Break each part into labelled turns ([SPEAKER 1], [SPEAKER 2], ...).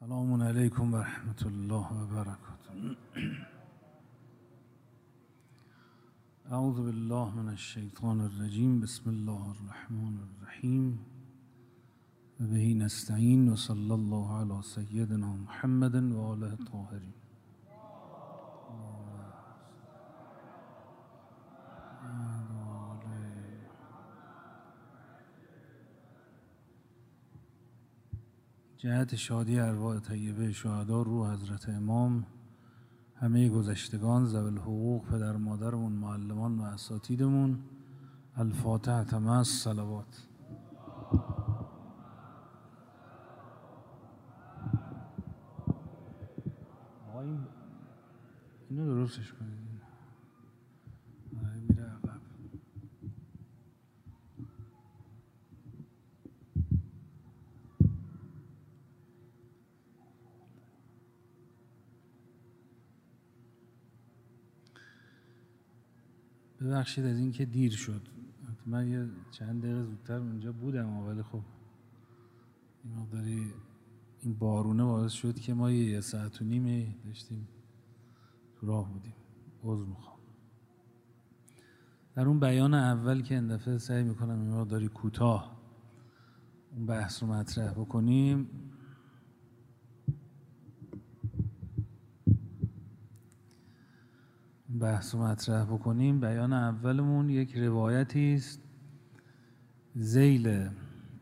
[SPEAKER 1] سلام علیکم و رحمت الله و برکاته. اعوذ بالله من الشیطان الرجیم. بسم الله الرحمن الرحیم و به نستعین و صلی الله علی سیدنا محمد و آله الطاهرین. جهت شادی ارواح طیبه شهدا روح حضرت امام، همه گذشتگان، ذوی الحقوق، پدر مادرمون، معلمان و اساتیدمون. الفاتحه مع الصلوات. اینو درستش کنید. میره عقب. ببخشید از این که دیر شد. من یه چند دقیقه زودتر اونجا بودم، ولی خب این مقداری این بارونه باعث شد که ما یه ساعت و نیمه داشتیم تو راه بودیم. عذر میخوام. در اون بیان اول که این دفعه سعی میکنم این مقداری کوتاه اون بحث رو مطرح بکنیم، بیان اولمون یک روایتی است ذیل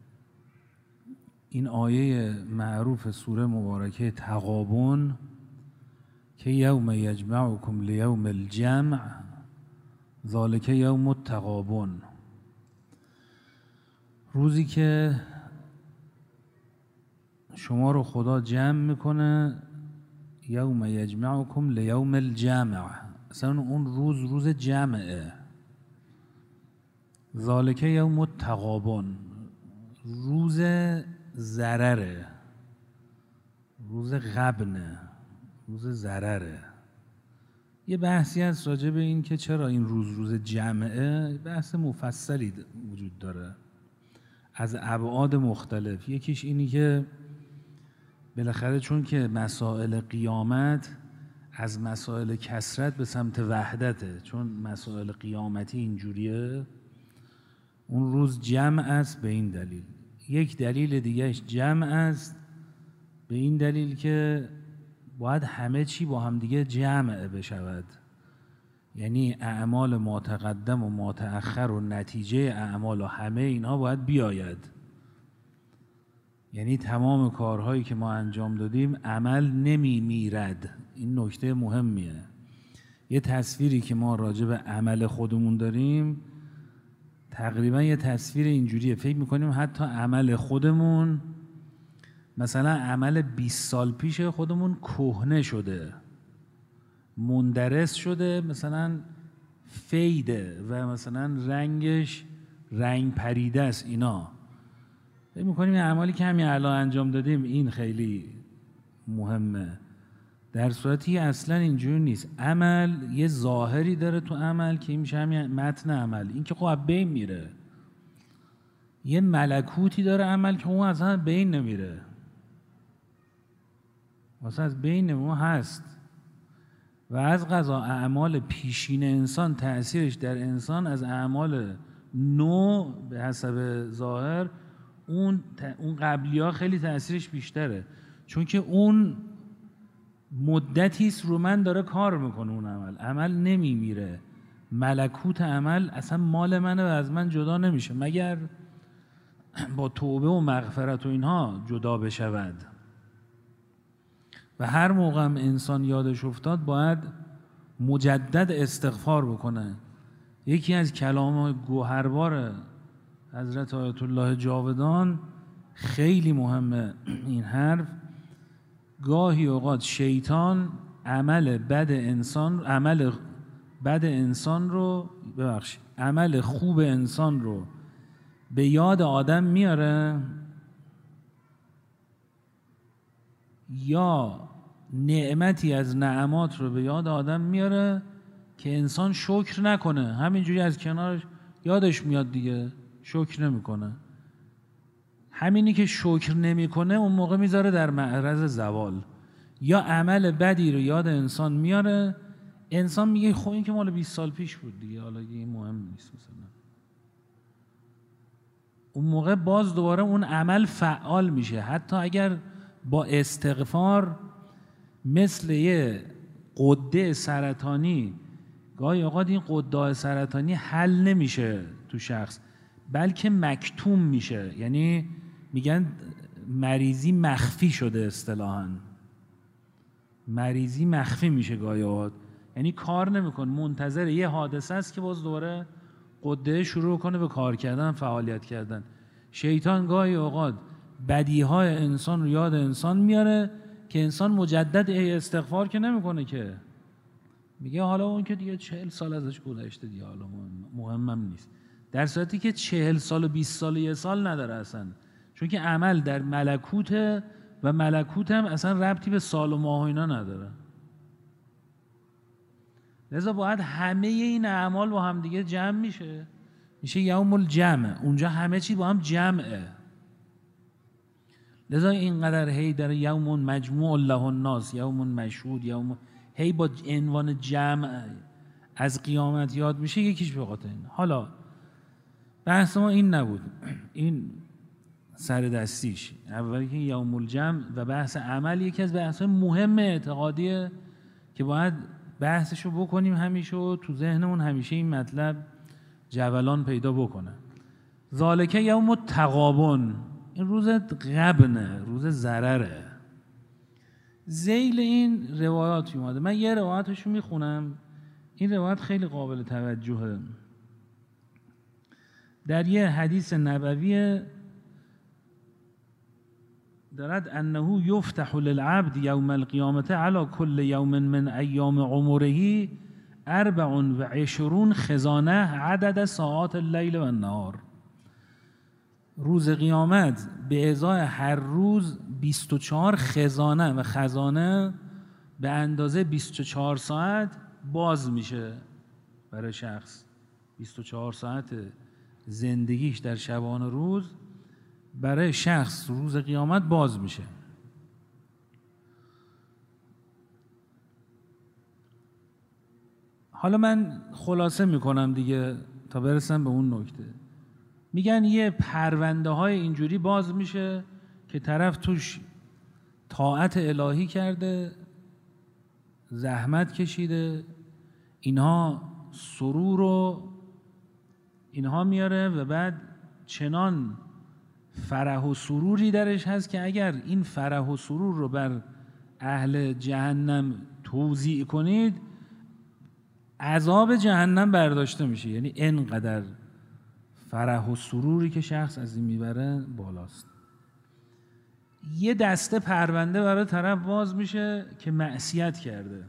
[SPEAKER 1] این آیه معروف سوره مبارکه تغابن که یوم یجمعکم لیوم الجمع ذالک یوم التغابن، روزی که شما رو خدا جمع میکنه، یوم یجمعکم لیوم الجمع، اصلا اون روز جمعه. ذالک یوم التغابن، روز ضرره، روز غبنه، روز ضرره. یه بحثی هست راجع به این که چرا این روز جمعه، بحث مفصلی وجود داره از ابعاد مختلف. یکیش اینی که بالاخره چون که مسائل قیامت از مسائل کثرت به سمت وحدته، چون مسائل قیامتی اینجوریه، اون روز جمع است به این دلیل. یک دلیل دیگهش جمع است به این دلیل که باید همه چی با هم دیگه جمع بشود، یعنی اعمال ما تقدم و ما تأخر و نتیجه اعمال و همه اینها باید بیاید. یعنی تمام کارهایی که ما انجام دادیم عمل نمی میرد. این نکته مهمیه. یه تصویری که ما راجع به عمل خودمون داریم تقریبا یه تصویر اینجوریه، فکر میکنیم حتی عمل خودمون، مثلا عمل 20 سال پیش خودمون کهنه شده، مندرس شده، مثلا فیده و مثلا رنگش رنگ پریده است. اینا فکر میکنیم اعمالی که همین الان انجام دادیم این خیلی مهمه، در صورتی اصلا اینجوری نیست. عمل یه ظاهری داره تو عمل که این میشه همین متن عمل، این که خب بین میره. یه ملکوتی داره عمل که اون اصلا بین نمیره، واسه از بین ما هست. و از قضا اعمال پیشین انسان تأثیرش در انسان از اعمال نو به حسب ظاهر اون قبلی ها خیلی تأثیرش بیشتره، چون که اون مدتیست رو من داره کار میکنه. اون عمل نمیمیره. ملکوت عمل اصلا مال منه و از من جدا نمیشه مگر با توبه و مغفرت و اینها جدا بشود. و هر موقع انسان یادش افتاد باید مجدد استغفار بکنه. یکی از کلام گوهربار حضرت آیت الله جاودان خیلی مهمه این حرف. گاهی اوقات شیطان عمل خوب انسان رو به یاد آدم میاره، یا نعمتی از نعمات رو به یاد آدم میاره که انسان شکر نکنه، همینجوری از کنارش یادش میاد دیگه، شکر نمیکنه. همینی که شکر نمیکنه اون موقع میذاره در معرض زوال. یا عمل بدی رو یاد انسان میاره، انسان میگه خب این که مال 20 سال پیش بود دیگه، حالا این مهم نیست مثلا. اون موقع باز دوباره اون عمل فعال میشه، حتی اگر با استغفار مثل یه غده سرطانی، گاهی اوقات این غده سرطانی حل نمیشه تو شخص، بلکه مکتوم میشه، یعنی میگن مریضی مخفی شده اصطلاحاً. مریضی مخفی میشه گاهی اوقات، یعنی کار نمیکنه، منتظر یه حادثه است که باز دوباره غده شروع کنه به کار کردن، فعالیت کردن. شیطان گاهی اوقات بدیهای انسان رو یاد انسان میاره که انسان مجدد استغفار که نمیکنه، که میگه حالا اون که دیگه 40 سال ازش گذشته دیگه، حالا مهمم نیست، در صورتی که 40 سال و 20 سال و 1 سال نداره اصلا، چون که عمل در ملکوته و ملکوت هم اصلا ربطی به سال و ماه و اینا نداره. لذا باید همه این اعمال با هم دیگه جمع میشه یوم الجمع، اونجا همه چی با هم جمعه. لذا اینقدر هی در یوم مجموع له الناس، یوم مشهود، یوم هی با عنوان جمع از قیامت یاد میشه، یکیش به خاطر این. حالا بحث ما این نبود، این سر دستیش اولی که یوم الجمع و بحث عمل یکی از بحث‌های مهم اعتقادیه که باید بحثشو بکنیم همیشه و تو ذهنمون همیشه این مطلب جولان پیدا بکنه. ذالک یوم التغابن، این روز غبنه، روز ضرره. ذیل این روایات اومده، من یه روایتشو میخونم، این روایت خیلی قابل توجهه. در یه حدیث نبوی دارد انه یفتح للعبد یوم القیامة علی کل یوم من ایام عمره 24 خزانه عدد ساعات اللیل و النهار. روز قیامت به ازای هر روز 24 خزانه، و خزانه به اندازه 24 ساعت باز میشه برای شخص. 24 ساعت زندگیش در شبانه روز برای شخص روز قیامت باز میشه. حالا من خلاصه میکنم دیگه تا برسم به اون نکته. میگن یه پرونده های اینجوری باز میشه که طرف توش طاعت الهی کرده، زحمت کشیده، اینها سرور رو اینها میاره و بعد چنان فرح و سروری درش هست که اگر این فرح و سرور رو بر اهل جهنم توزیع کنید عذاب جهنم برداشته میشه. یعنی اینقدر فرح و سروری که شخص از این میبره بالاست. یه دسته پرونده برای طرف باز میشه که معصیت کرده.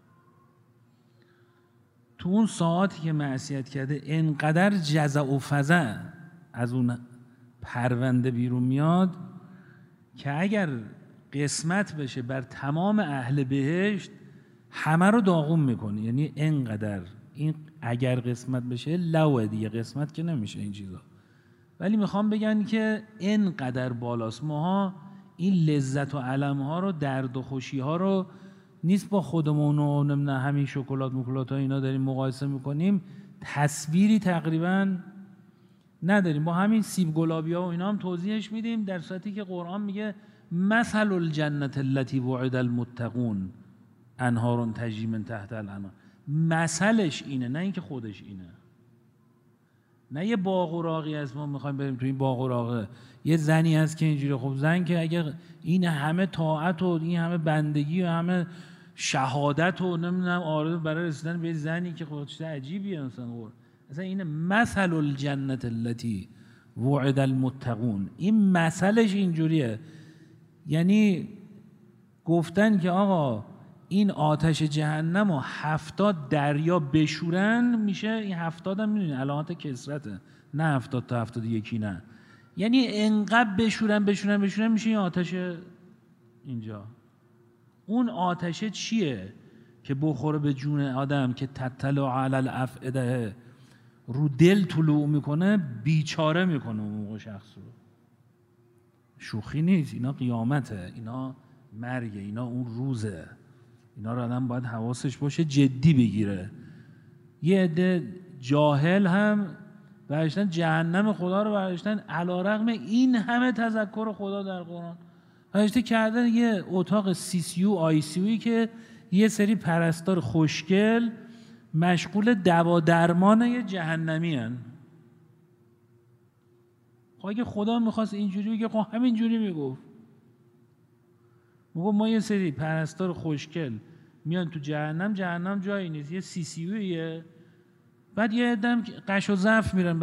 [SPEAKER 1] تو اون ساعاتی که معصیت کرده اینقدر جزع و فزع از اون پرونده بیرون میاد که اگر قسمت بشه بر تمام اهل بهشت همه رو داغون میکنه. یعنی اینقدر این اگر قسمت بشه لوه دیگه، قسمت که نمیشه این چیزا، ولی میخوام بگن که اینقدر بالاست. ماها این لذت و علم ها رو، درد و خوشی ها رو نیست با خودمون و نمیدونم همین شکلات مکلات ها اینا داریم مقایسه میکنیم، تصویری تقریبا نداریم. با همین سیب گلابی ها و اینا هم توضیحش میدیم، در صورتی که قرآن میگه مثل الجنة التي وعد المتقون انهار تجری من تحت الانهار. مثلش اینه، نه اینکه خودش اینه. نه یه باغ و راغی هست ما میخوایم بریم تو این باغ و راغه، یه زنی هست که اینجوری. خب زن که اگر این همه طاعت و این همه بندگی و همه شهادت و نمیدونم آرزو برای رسیدن به زنی که خب چیز عجیبیه مثلا این مثل الجنة التي وعد المتقون، این مثلش اینجوریه. یعنی گفتن که آقا این آتش جهنم و 70 دریا بشورن میشه، این 70 هم میدونی علامات کثرته، نه 70 تا 71 نه، یعنی انقدر بشورن میشه این آتش اینجا. اون آتش چیه که بخوره به جون آدم که تطلع علی الافئده، رو دل طلوع میکنه، بیچاره میکنه اون موقع شخص رو. شوخی نیست، اینا قیامته، اینا مرگه، اینا اون روزه. اینا رو آدم باید حواسش باشه، جدی بگیره. یه عده جاهل هم برشتن جهنم خدا رو برشتن علیرغم این همه تذکر خدا در قرآن. برشته کردن یه اتاق CCU که یه سری پرستار خوشگل مشغول دوا درمان یه جهنمی هن. خب اگه خدا میخواست اینجوری بگه خب همینجوری میگفت. ما یه سری پرستار خوشگل میان تو جهنم جایی نیست، یه CCUیه. بعد یه عدم قش و ضعف میرن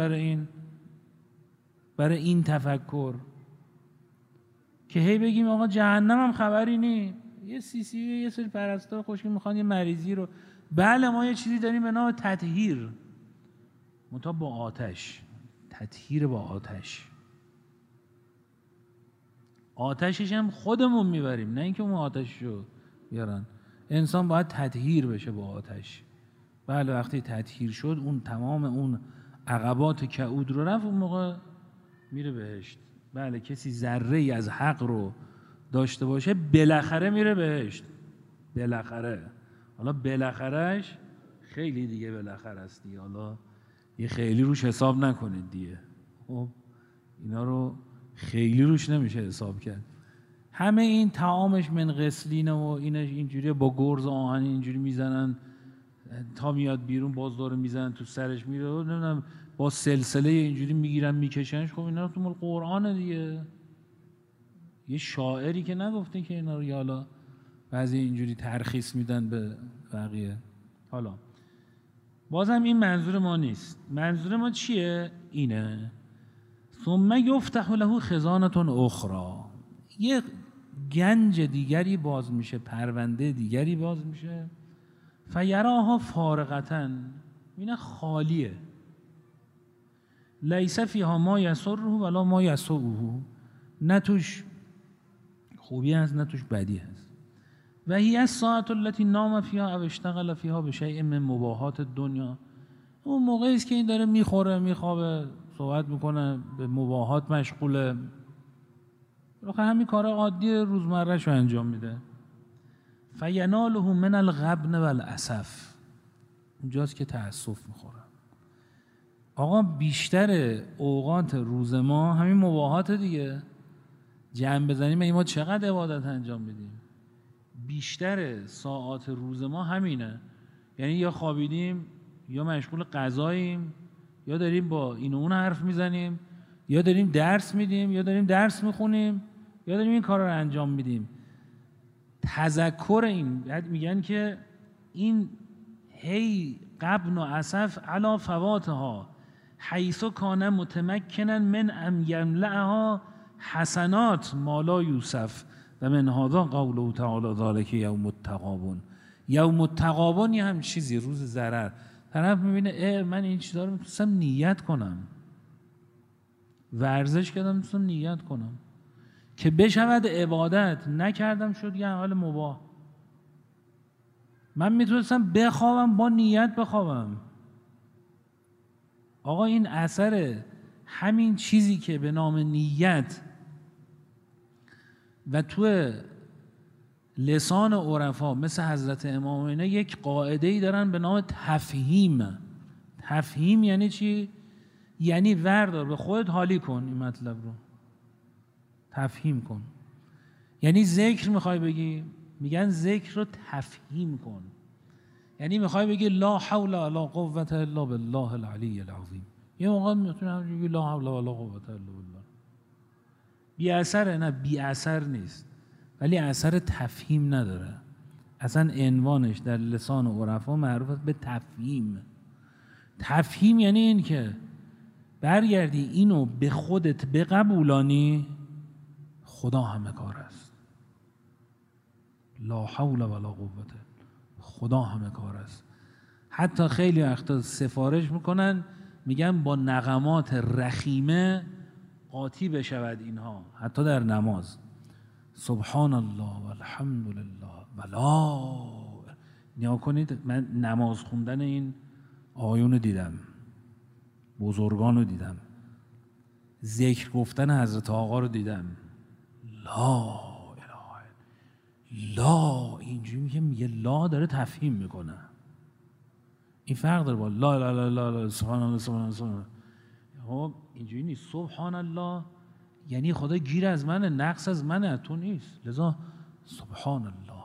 [SPEAKER 1] برای این تفکر که هی بگیم آقا جهنم هم خبری نی، یه CCU یه سری پرستار خوشگل میخوان یه مریضی رو. بله ما یه چیزی داریم به نام تطهیر، منتها با آتش، تطهیر با آتش. آتشش هم خودمون میبریم، نه اینکه اون آتش رو بیارن. انسان باید تطهیر بشه با آتش. بله وقتی تطهیر شد، اون تمام اون عقبات کعود رو رفت، اون موقع میره بهشت. بله کسی ذره ای از حق رو داشته باشه بالاخره میره بهشت، بالاخره. حالا بالاخرهش خیلی دیگه بالاخره است دیگه، حالا یه خیلی روش حساب نکنید دیگه. خب اینا رو خیلی روش نمیشه حساب کرد. همه این طعامش من غسلینه و اینش اینجوری با گرز آهن اینجوری میزنن تا میاد بیرون، باز داره میزنن تو سرش میره، نمیدونم با سلسله اینجوری میگیرن میکشنش. خب اینا تو مال قرآنه دیگه. یه شاعری که نگفته که اینا رو حالا بعضی اینجوری ترخیص میدن به بقیه. حالا بازم این منظور ما نیست. منظور ما چیه؟ اینه ثم یفتح له خزانة اخرى، یه گنج دیگری باز میشه، پرونده دیگری باز میشه. فیراها فارغة، این خالیه. لیس فیها ما یسره ولا ما یسوءه، نه توش خوبی هست نه توش بدی هست. و هی الساعة التي نام فیها او اشتغل فیها بشیء من مباحات الدنیا، اون موقعی است که این داره میخوره میخوابه صحبت میکنه به مباحات مشغوله، آخه همین کار عادی روزمره‌ش رو انجام میده. فیناله من الغبن والاسف، اونجاست که تأسف میخوره. آقا بیشتر اوقات روز ما همین مباحات دیگه. جمع بزنیم ما چقدر عبادت انجام میدیم، بیشتر ساعات روز ما همینه. یعنی یا خوابیدیم، یا مشغول غذاییم، یا داریم با این و اون حرف میزنیم، یا داریم درس میدیم، یا داریم درس میخونیم، یا داریم این کار رو انجام میدیم. تذکر این میگن که این هی غبن و اسف علی فواتها حیث کان متمکنا من ان یملأها حسنات ما لا یوسف و من هذا قوله تعالی ذلک یوم التغابن. یوم التغابن یه هم چیزی، روز ضرر. طرف میبینه من این چیزا رو میتونستم نیت کنم، ورزش کردم میتونستم نیت کنم که بشود عبادت، نکردم شد یه عمل مباح. من میتونستم بخوابم با نیت بخوابم. آقا این اثر همین چیزی که به نام نیت و تو لسان عرفا مثل حضرت امام اینا یک قاعده‌ای دارن به نام تفهیم. تفهیم یعنی چی؟ یعنی وردار به خودت حالی کن این مطلب رو، تفهیم کن. یعنی ذکر میخوای بگی، میگن ذکر رو تفهیم کن. یعنی میخوای بگی لا حول ولا قوة الا بالله العلی العظیم، یه موقع میتونی بگی لا حول ولا قوة الا بالله. بی اثره؟ نه بی اثر نیست، ولی اثر تفهیم نداره. اصلا عنوانش در لسان عرفا معروف است به تفهیم. تفهیم یعنی این که برگردی اینو به خودت بقبولانی خدا همه کار است. لا حول ولا قوة، خدا همه کار است. حتی خیلی وقتا سفارش میکنن، میگن با نغمات رخیمه قاطی بشود اینها، حتی در نماز. سبحان الله والحمد لله ولا. نیا کنید، من نماز خوندن این آیون دیدم، بزرگان رو دیدم، ذکر گفتن حضرت آقا رو دیدم، لا اله لا، اینجوری میگه لا داره تفهیم میکنه. این فرق داره با لا لا لا لا لا سبحان الله سبحان الله سبحان الله. خب اینجوری نیست. سبحان الله یعنی خدا گیر از منه، نقص از منه، تو نیست. لذا سبحان الله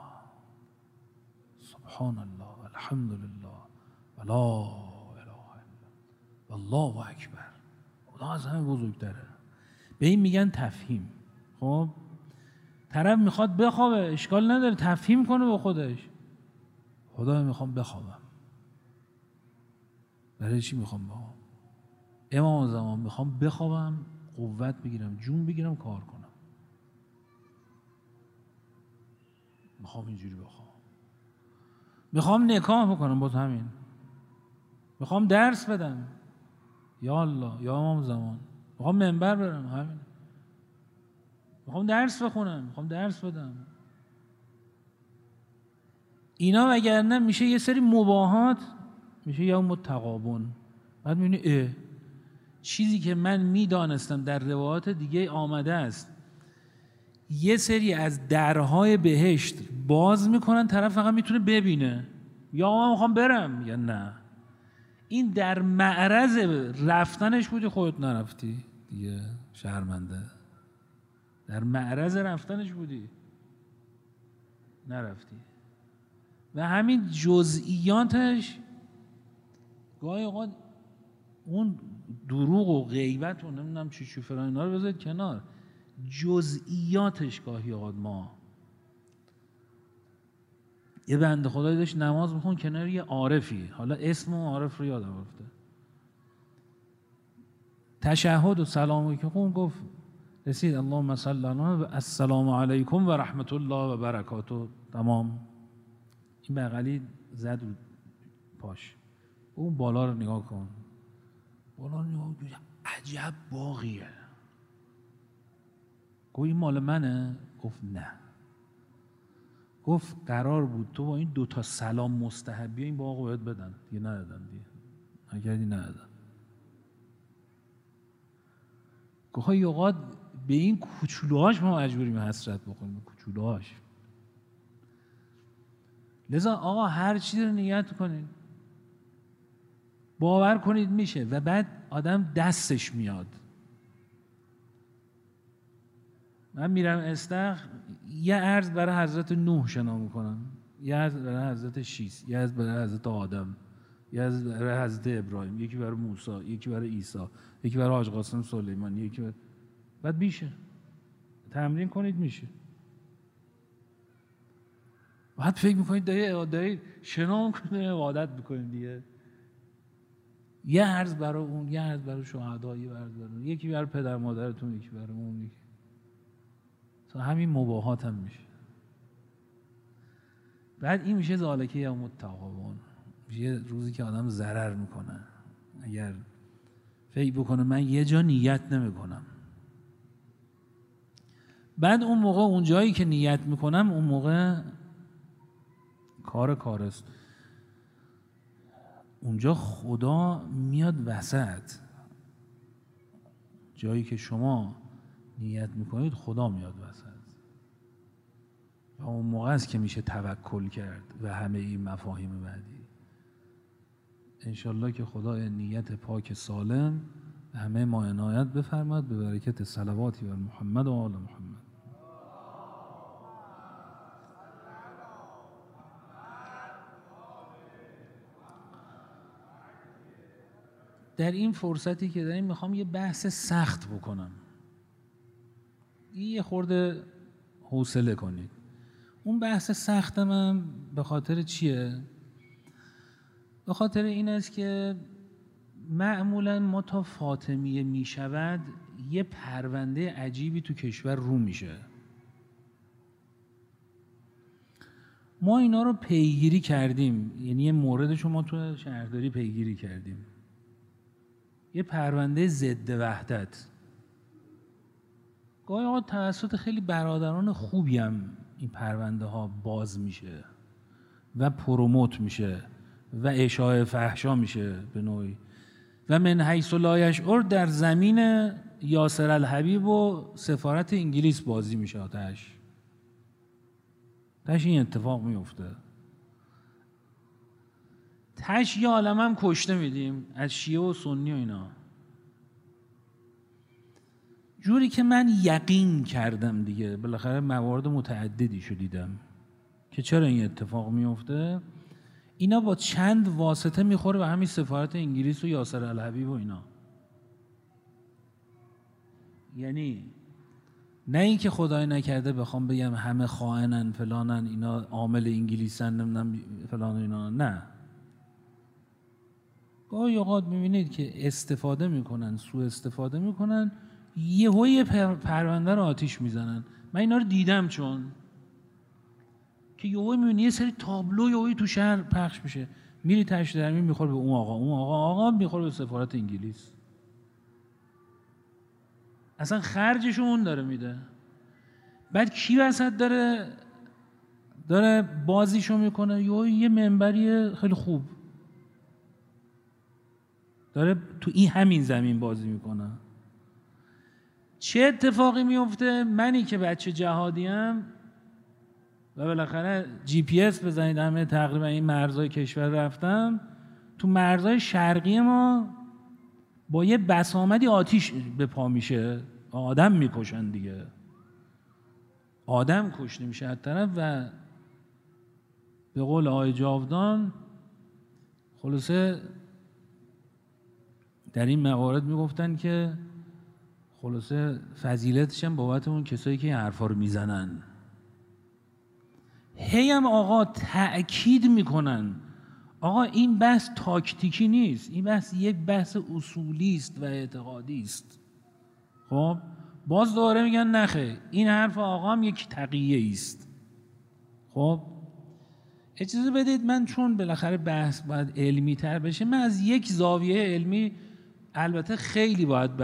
[SPEAKER 1] سبحان الله الحمد لله و لا اله الا الله اکبر. خدا از همه بزرگتره. به این میگن تفهیم. خب طرف میخواد بخوابه، اشکال نداره، تفهیم کنه با خودش. خدا میخوام بخوابم. برای چی میخوام بخوابم؟ امام زمان میخوام بخوابم، قوت بگیرم، جون بگیرم، کار کنم. میخوام اینجوری بخوابم. میخوام نکاح بکنم، باز همین. میخوام درس بدم، یا الله یا امام زمان. میخوام منبر برم، همین. میخوام درس بخونم، میخوام درس بدم. اینا وگرنه میشه یه سری مباهات، میشه یوم التغابن. بعد میبینی چیزی که من میدانستم در روایات دیگه آمده است، یه سری از درهای بهشت باز میکنن، طرف فقط میتونه ببینه. یا من میخوام برم، یا نه. این در معرض رفتنش بودی، خودت نرفتی دیگه، شرمنده. در معرض رفتنش بودی، نرفتی. و همین جزئیاتش گاهی اوقات اون دروغ و غیبت و نمیدونم چی فلان اینا رو بذارید کنار، جزئیاتش گاهی اوقات ما. یه بنده خدایی داشت نماز میخون کنار یه عارفی، حالا اسم اون عارف رو یادم رفته، تشهد و سلامو که خون گفت رسید اللهم صل علی السلام علیکم و رحمت الله و برکاته، تمام. این بغلی زد رو پاش، اون بالا رو نگاه کن، بالا رو نگاه کن، عجب باغیه. گفت این مال منه؟ گفت نه. گفت قرار بود تو با این 2 سلام مستحبی این باغ رو باید بدن، دیگه ندادن، دیگه نکردی، ندادن. گفت های اوقات به این کوچولوهاش ما مجبوریم حسرت بکنیم، کوچولوهاش. لذا آقا هر چیزی رو نیت کنید، باور کنید میشه، و بعد آدم دستش میاد. من میرم استخر، یه عرض برای حضرت نوح شنا میکنم، یه عرض برای حضرت شیس، یه عرض برای حضرت آدم، یه عرض برای حضرت ابراهیم، یکی برای موسی، یکی برای عیسی، یکی برای حاج قاسم سلیمانی، یکی برای... بعد میشه. تمرین کنید میشه. بعد فکر میکنید دایی شنا میکنید، عبادت میکنید دیگه. یه عرض برای اون، یه عرض برای شهدا، یه عرض برای اون، یکی برای پدر مادرتون، یکی برای اون، یکی. همین مباهات هم میشه. بعد این میشه ذالکه یوم التغابن، میشه روزی که آدم ضرر میکنه. اگر فکر بکنه من یه جا نیت نمیکنم، بعد اون موقع اون جایی که نیت میکنم اون موقع کار است، اونجا خدا میاد وسط. جایی که شما نیت میکنید خدا میاد وسط، و اون موقع است که میشه توکل کرد و همه این مفاهیم بعدی. انشالله که خدا نیت پاک سالم همه ما عنایت بفرماد به برکت صلواتی بر محمد و آل محمد. در این فرصتی که داریم میخوام یه بحث سخت بکنم، یه خورده حوصله کنید. اون بحث سخت من به خاطر چیه؟ به خاطر این است که معمولا ما تا فاطمیه می شود یه پرونده عجیبی تو کشور رو میشه. ما اینا رو پیگیری کردیم، یعنی یه موردش رو ما تو شهرداری پیگیری کردیم، یه پرونده ضد وحدت. گاهی اوقات توسط خیلی برادران خوبی هم این پرونده ها باز میشه و پروموت میشه و اشاعه فحشا میشه به نوعی، و من حیث لا یشعر در زمین یاسر الحبیب و سفارت انگلیس بازی میشه. تش این اتفاق میفته. تش یه عالم هم کشته میدیم از شیعه و سنی و اینا، جوری که من یقین کردم دیگه، بالاخره موارد متعددی شو دیدم که چرا این اتفاق میفته. اینا با چند واسطه میخوره به همین سفارت انگلیس و یاسر الحبیب و اینا. یعنی نه این که خدای نکرده بخوام بگم همه خائنن فلانن اینا عامل انگلیسن نمیدونم فلان اینا، نه. گاهی اوقات میبینید که استفاده میکنن، سوء استفاده میکنن، یهویی پرونده رو آتیش میزنن. من اینا رو دیدم، چون که یهویی میبینی یه سری تابلو یهویی تو شهر پخش میشه، میری تشت درمی میخوره به اون آقا میخوره به سفارت انگلیس. اصلا خرجشو اون داره میده. بعد کی وسط داره بازیشو میکنه؟ یه منبری خیلی خوب داره تو این همین زمین بازی میکنه. چه اتفاقی میفته؟ منی که بچه جهادیم و بالاخره GPS بزنید همه تقریبا این مرزهای کشور رفتم، تو مرزهای شرقی ما با یه بسامدی آتیش به پا میشه، آدم میکشن دیگه، آدم کشته میشه از طرف. و به قول آقای جاودان خلاصه در این موارد میگفتن که خلاصه فضیلتش هم بابت اون کسایی که این حرفا رو میزنن. هی هم آقا تأکید میکنن آقا این بحث تاکتیکی نیست، این بحث یک بحث اصولی است و اعتقادی است. خب باز دوباره میگن نخه، این حرف آقا هم یک تقیه است. خب اجازه بدید من چون بالاخره بحث باید علمی تر بشه، من از یک زاویه علمی، البته خیلی باید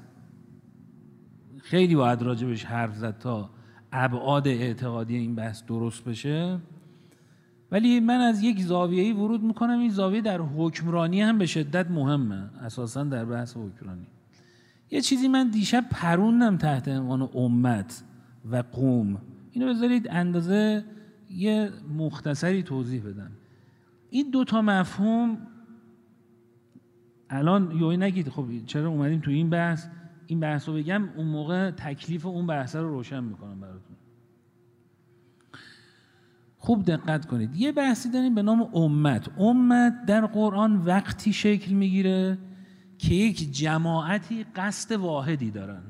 [SPEAKER 1] راجبش حرف زد تا ابعاد اعتقادی این بحث درست بشه، ولی من از یک زاویه‌ای ورود میکنم. این زاویه در حکمرانی هم به شدت مهمه، اساساً در بحث حکمرانی. یه چیزی من دیشب پروندم تحت عنوان امت و قوم، اینو بذارید اندازه یه مختصری توضیح بدم. این دوتا مفهوم الان یوی نگید خب چرا اومدیم تو این بحث رو بگم، اون موقع تکلیف اون بحث رو روشن میکنم براتون. خوب دقت کنید. یه بحثی داریم به نام امت. امت در قرآن وقتی شکل میگیره که یک جماعتی قصد واحدی دارن،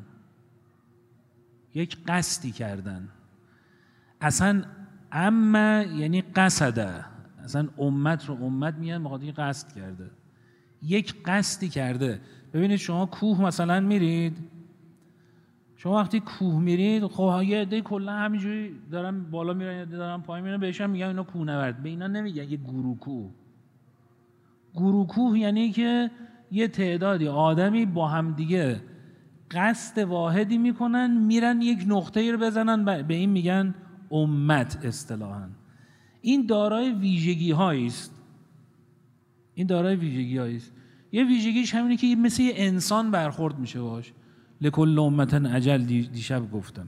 [SPEAKER 1] یک قصدی کردن. اصلا اما یعنی قصده، اصلا امت رو امت میگن بخاطر اینکه قصد کرده، یک قصدی کرده. ببینید شما کوه مثلا میرید، شما وقتی کوه میرید خب یه عده کلا همینجوری دارن بالا میرن یا دارن پایین میرن، بهشون میگن اینا کوهنورد. به اینا نمیگن یه گروکوه یعنی که یه تعدادی آدمی با هم دیگه قصد واحدی میکنن، میرن یک نقطه‌ای رو بزنن، به این میگن امت اصطلاحاً. این دارای ویژگی‌هایی است. یه ویژگیش همینه که مثل یه انسان برخورد میشه باش. لکل امت اجل دیشب گفتم.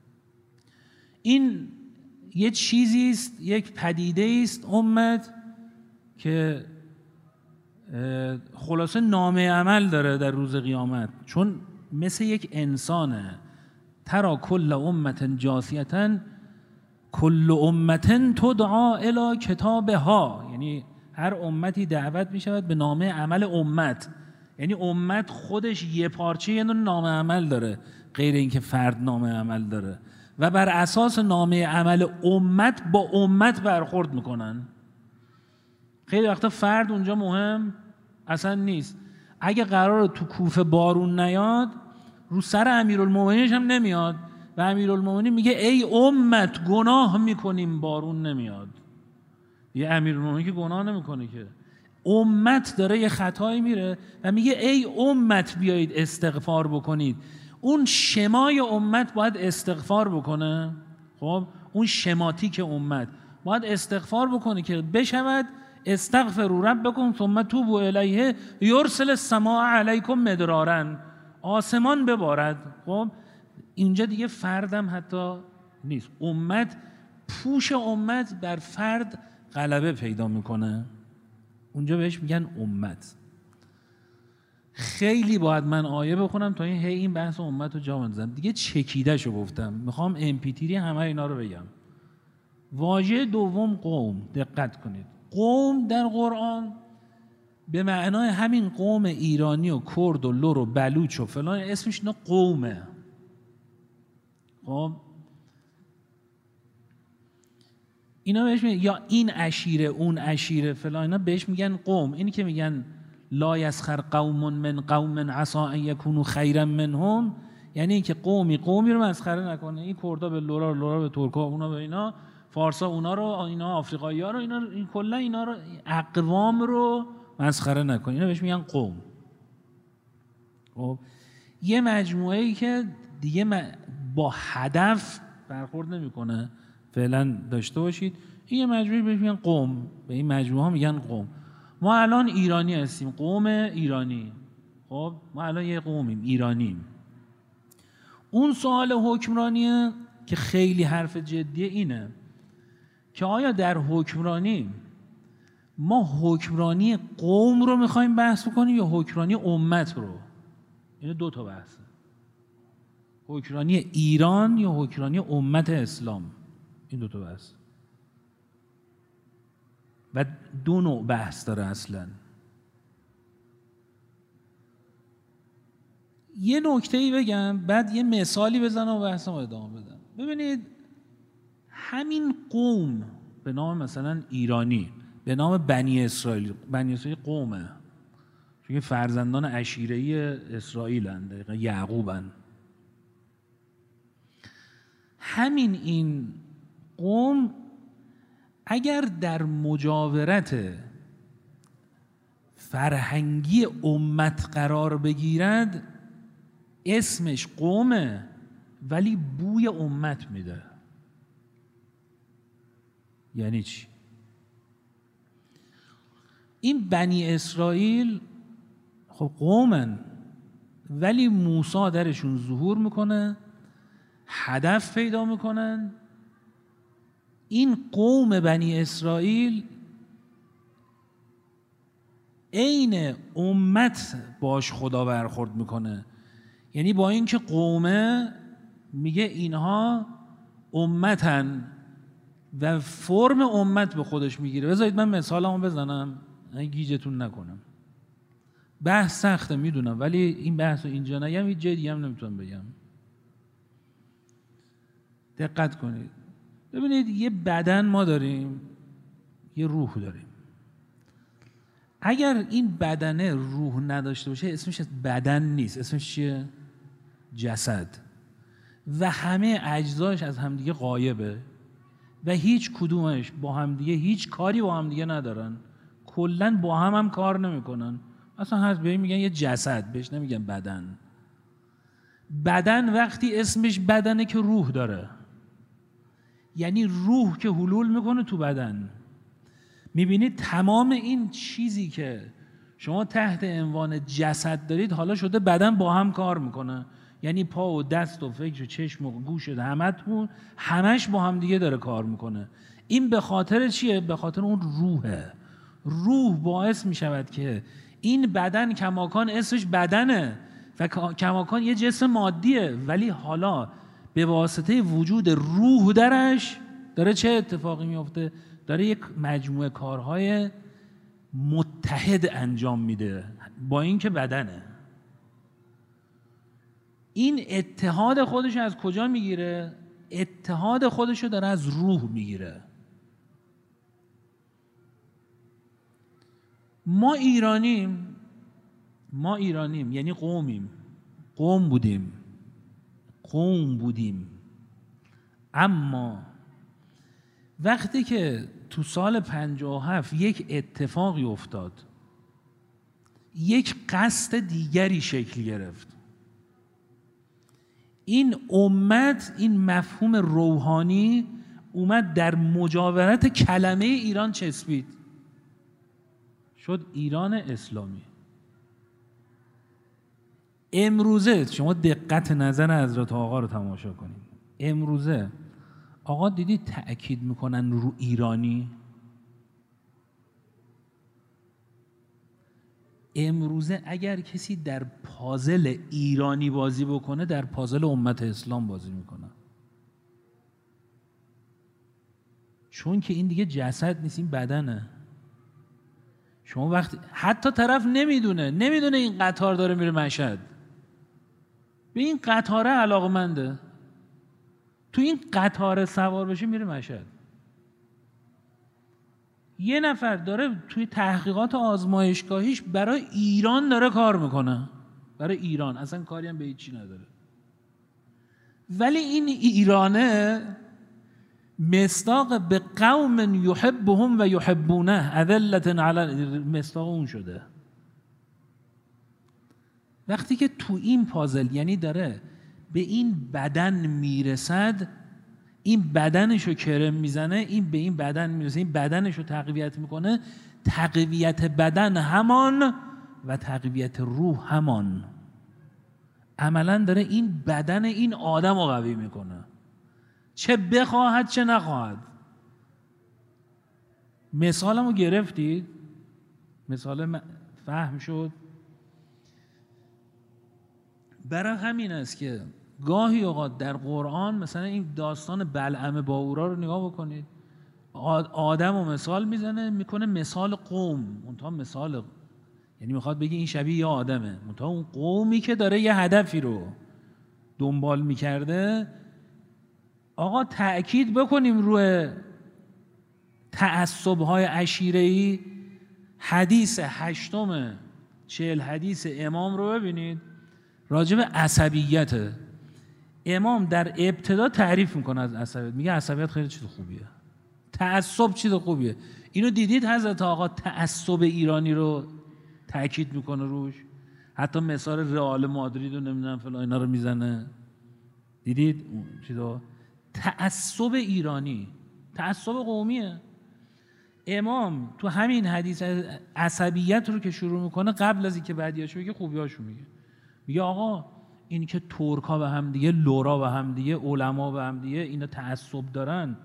[SPEAKER 1] این یه چیزی است، یک پدیده است امت که خلاصه نامه عمل داره در روز قیامت، چون مثل یک انسانه. ترا کل امت جاثیه کل امت تدعا الی کتابها، یعنی هر امتی دعوت می شود به نامه عمل امت. یعنی امت خودش یه پارچه یه نامه عمل داره، غیر اینکه فرد نامه عمل داره، و بر اساس نامه عمل امت با امت برخورد میکنن. خیلی وقتا فرد اونجا مهم اصلا نیست. اگه قراره تو کوفه بارون نیاد، رو سر امیرالمومنینش هم نمیاد و امیرالمومنین میگه ای امت گناه میکنیم بارون نمیاد. یه امیرالمومنین که گناه نمیکنه که، امت داره یه خطایی میره و میگه ای امت بیایید استغفار بکنید. اون شمای امت باید استغفار بکنه. خب اون شماتیک امت باید استغفار بکنه که بشود استغفروا ربکم ثم توبوا الیه یرسل السماء علیکم مدرارا. آسمان ببارد. خب اینجا دیگه فردم حتی نیست، امت، پوش امت بر فرد غلبه پیدا میکنه، اونجا بهش میگن امت. خیلی باید من آیه بخونم تا این بحث امت رو جا بندازم دیگه. چکیده‌شو گفتم، میخوام امپیتیری همه اینا رو بگم. واژه دوم قوم، دقت کنید. قوم در قرآن به معنای همین قوم ایرانی و کرد و لر و بلوچ و فلان، اسمش اینا قومه. خب اینا بهش میگن یا این عشیره اون عشیره فلان، اینا بهش میگن قوم. اینی که میگن لا یسخر قوم من قوم عسى ان یکونوا خیرا منهم، یعنی اینکه قومی رو مسخره نکنه. این کردا به لورا، لورا به ترکا، اونا به اینا، فارسا اونا رو، اینا آفریقایی‌ها رو، اینا این کلا اینا رو، اقوام رو مسخره نکنه. اینا بهش میگن قوم. خب یه مجموعه‌ای که دیگه با هدف برخورد نمیکنه، فعلا داشته باشید. این یه مجموعه بهش میگن قوم، به این مجموعه ها میگن قوم. ما الان ایرانی هستیم، قوم ایرانی. خب ما الان یه قومیم، ایرانیم. اون سوال حکمرانیه که خیلی حرف جدیه، اینه که آیا در حکمرانی ما حکمرانی قوم رو میخوایم بحث کنیم یا حکمرانی امت رو؟ این دو تا بحثه، حکمرانی ایران یا حکمرانی امت اسلام. این دو تا بحث و دو نوع بحث داره اصلا. یه نکته‌ای بگم بعد یه مثالی بزنم و بحثم رو ادامه بدم. ببینید همین قوم به نام مثلا ایرانی، به نام بنی اسرائیل، بنی اسرائیل قومه چون فرزندان عشیره‌ای اسرائیلن، دقیقا یعقوبن. همین این قوم اگر در مجاورت فرهنگی امت قرار بگیرد اسمش قومه ولی بوی امت میده. یعنی چی؟ این بنی اسرائیل خب قومن ولی موسی درشون ظهور میکنه، هدف پیدا میکنن. این قوم بنی اسرائیل عین امت باش خدا برخورد میکنه. یعنی با اینکه قومه میگه اینها امتن و فرم امت به خودش میگیره. بذارید من مثالمو بزنم گیجتون نکنم. بحث سخته میدونم ولی این بحث رو اینجا نگم، هیچ جای دیگه هم نمیتونم بگم. دقت کنید. ببینید یه بدن ما داریم، یه روح داریم. اگر این بدنه روح نداشته باشه اسمش بدن نیست، اسمش چیه؟ جسد. و همه اجزاش از همدیگه غایبه و هیچ کدومش با همدیگه هیچ کاری با همدیگه ندارن، کلن با هم کار نمیکنن. اصلا هست بهش میگن یه جسد، بهش نمیگن بدن. بدن وقتی اسمش بدنه که روح داره، یعنی روح که حلول میکنه تو بدن. میبینید تمام این چیزی که شما تحت عنوان جسد دارید حالا شده بدن با هم کار میکنه. یعنی پا و دست و فکر و چشم و گوش همش با هم دیگه داره کار میکنه. این به خاطر چیه؟ به خاطر اون روحه. روح باعث میشود که این بدن کماکان اسمش بدنه و کماکان یه جسم مادیه، ولی حالا به واسطه وجود روح درش داره چه اتفاقی میفته؟ داره یک مجموعه کارهای متحد انجام میده با اینکه بدنه. این اتحاد خودش از کجا میگیره؟ اتحاد خودش رو داره از روح میگیره. ما ایرانیم یعنی قومیم، قوم بودیم. اما وقتی که تو سال 57 یک اتفاقی افتاد، یک قصد دیگری شکل گرفت. این امت، این مفهوم روحانی اومد در مجاورت کلمه ایران چسبید، شد ایران اسلامی. امروزه شما دقت نظر حضرت آقا رو تماشا کنید. امروزه آقا دیدید تأکید میکنن رو ایرانی؟ امروزه اگر کسی در پازل ایرانی بازی بکنه، در پازل امت اسلام بازی میکنه. چون که این دیگه جسد نیست، این بدنه. شما وقتی حتی طرف نمیدونه این قطار داره میره مشهد، به این قطاره علاقمنده، تو این قطار سوار بشه میره مشهد. یه نفر داره توی تحقیقات آزمایشگاهیش برای ایران داره کار میکنه، برای ایران، اصلا کاری هم به هیچی نداره. ولی این ایرانه مصداق به قوم یحبهم و یحبونه، اذلة علی، مصداق اون شده. وقتی که تو این پازل یعنی داره به این بدن میرسد، این بدنشو کرم میزنه، این به این بدن میرسه، این بدنشو تقویت میکنه، تقویت بدن همان و تقویت روح همان. عملا داره این بدن این آدم رو قوی میکنه، چه بخواهد چه نخواهد. مثالمو گرفتید؟ مثال فهم شد؟ برای همین است که گاهی اوقات در قرآن مثلا این داستان بلعم باورا رو نگاه بکنید، آدم رو مثال میزنه، میکنه مثال قوم، منتها مثال، یعنی میخواد بگه این شبیه یه آدمه، منتها اون قومی که داره یه هدفی رو دنبال میکرده. آقا تأکید بکنیم روی تعصب‌های عشیره‌ای. حدیث 8 حدیث امام رو ببینید، راجع به عصبیت. امام در ابتدا تعریف میکنه از عصبیت، میگه عصبیت خیلی چیز خوبیه، تعصب چیز خوبیه. اینو دیدید حضرت آقا تعصب ایرانی رو تأکید میکنه روش، حتی مثال رئال مادرید و نمیدونم فلان اینا رو میزنه. دیدید اون چیزا؟ تعصب ایرانی، تعصب قومیه. امام تو همین حدیث عصبیت رو که شروع میکنه، قبل از اینکه بعدیاشو بگه خوبیاشو میگه آقا این که ترک‌ها به هم دیگه، لورا به هم دیگه، علما به هم دیگه اینا تعصب دارن،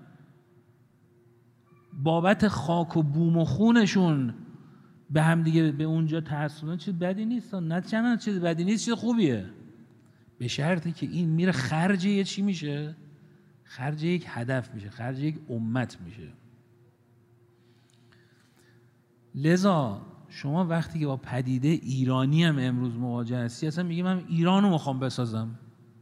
[SPEAKER 1] بابت خاک و بوم و خونشون به هم دیگه به اونجا تعصب دارن، چیز بدی نیست، نه چنان چیز بدی نیست، چیز خوبیه، به شرطی که این میره خرج یه چی میشه، خرج یک هدف میشه، خرج یک امت میشه. لذا شما وقتی که با پدیده ایرانی هم امروز مواجه هستی، اصلا میگی من ایرانو میخوام بسازم.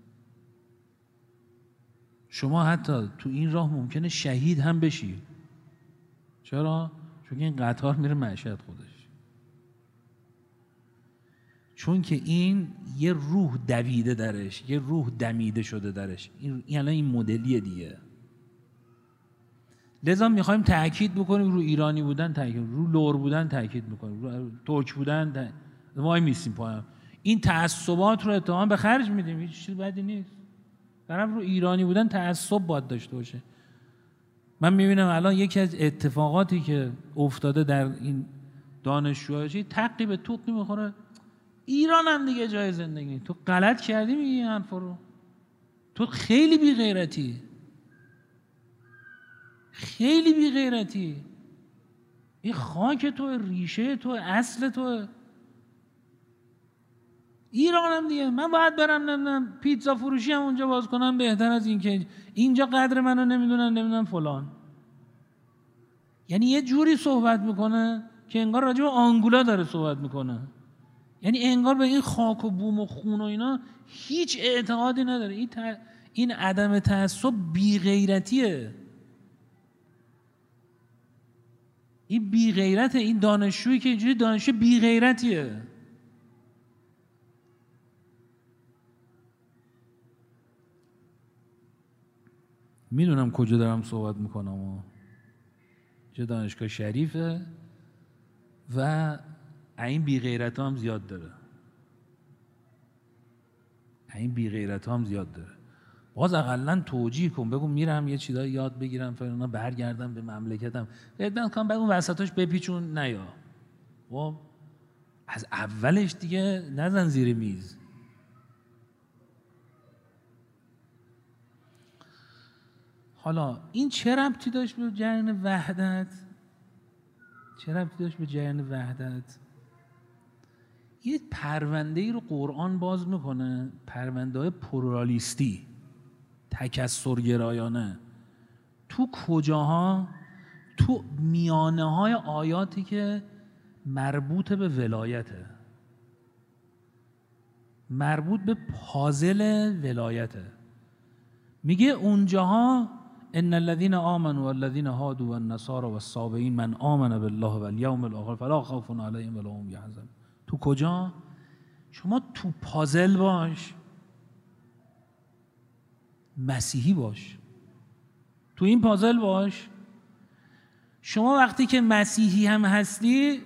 [SPEAKER 1] شما حتی تو این راه ممکنه شهید هم بشی. چرا؟ چون که این قطار میره مشهد خودش، چون که این یه روح دویده درش، یه روح دمیده شده درش. این الان این مدلیه دیگه. لذا میخوایم تأکید بکنیم رو ایرانی بودن، تأکید رو لور بودن، تأکید میکنیم رو ترک بودن، وای میسیم پایم. این تعصبات رو اتهام به خرج میدیم، هیچ چیز بدی نیست. طرف رو ایرانی بودن تعصب باید داشته باشه. من میبینم الان یکی از اتفاقاتی که افتاده در این دانشجوها، تقی به توقی میخوره، ایران هم دیگه جای زندگی. تو غلط کردی میگی این حرفا رو، تو خیلی بی غیرتی، خیلی بی غیرتی. این خاک تو، ریشه تو، اصل تو. ایران هم دیگه من باید برم نمیدونم پیتزا فروشی هم اونجا باز کنم، بهتر از این که اینجا قدر منو نمیدونم فلان. یعنی یه جوری صحبت میکنه که انگار راجع به آنگولا داره صحبت میکنه، یعنی انگار به این خاک و بوم و خون و اینا هیچ اعتقادی نداره. این عدم تعصب بی غیرتیه. این بی غیرته. این دانشجویی که اینجوری دانشجو بی غیرتیه. میدونم کجا دارم صحبت میکنم، چه دانشگاه شریفه و این بی غیرت هم زیاد داره، این بی غیرت هم زیاد داره. باز اقلن توجیه کن، بگو میرم یه چیزایی یاد بگیرم فلان، برگردم به مملکتم، خدمت کنم، بعد اون وسطاش بپیچون نیا. خب از اولش دیگه نزن زیر میز. حالا این چه ربطی داشت به جریان وحدت؟ چه ربطی داشت به جریان وحدت؟ یه پرونده‌ای رو قرآن باز میکنه، پرونده‌های پلورالیستی، تکثرگرایانه. تو کجاها؟ تو میانه‌های آیاتی که مربوط به ولایته، مربوط به پازل ولایته. میگه اونجاها ان الذين آمنوا والذين هادوا والنصارى والصابئين من آمن بالله والیوم الآخر فلا خوف علیهم ولا هم یحزنون. تو کجا؟ شما تو پازل باش، مسیحی باش، تو این پازل باش. شما وقتی که مسیحی هم هستی،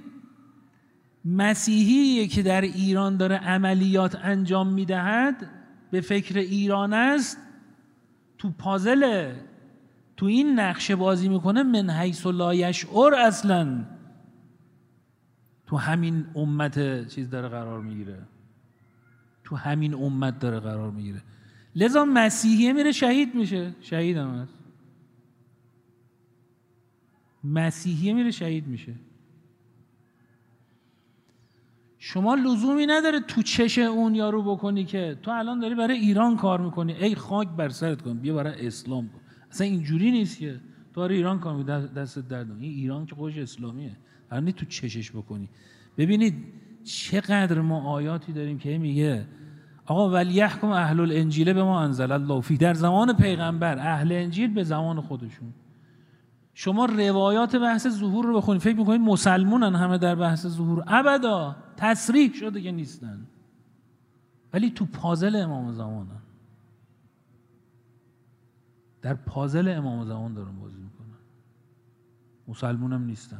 [SPEAKER 1] مسیحی که در ایران داره عملیات انجام میدهد، به فکر ایران است، تو پازل، تو این نقشه بازی میکنه، من حیث لا یشعر، اصلا تو همین امت چیز داره قرار میگیره، تو همین امت داره قرار میگیره. لذا مسیحیه میره شهید میشه، شهید هم هست، مسیحیه میره شهید میشه. شما لزومی نداره تو چش اون یارو بکنی که تو الان داری برای ایران کار میکنی، ای خاک بر سرت کن، بیا برای اسلام کن. اصلا اینجوری نیست که تو برای ایران کار میکنی دستت درد نکنه. این ایران که خودش اسلامیه، الان تو چشش بکنی. ببینید چقدر ما آیاتی داریم که میگه آقا ولیحکم اهل الانجیل به ما انزل الله فی، در زمان پیغمبر اهل انجیل به زمان خودشون. شما روایات بحث ظهور رو بخونید فکر میکنید مسلمونن همه در بحث ظهور، ابدا، تصریح شده که نیستن، ولی تو پازل امام زمانن، در پازل امام زمان دارن بازی میکنن، مسلمونم نیستن.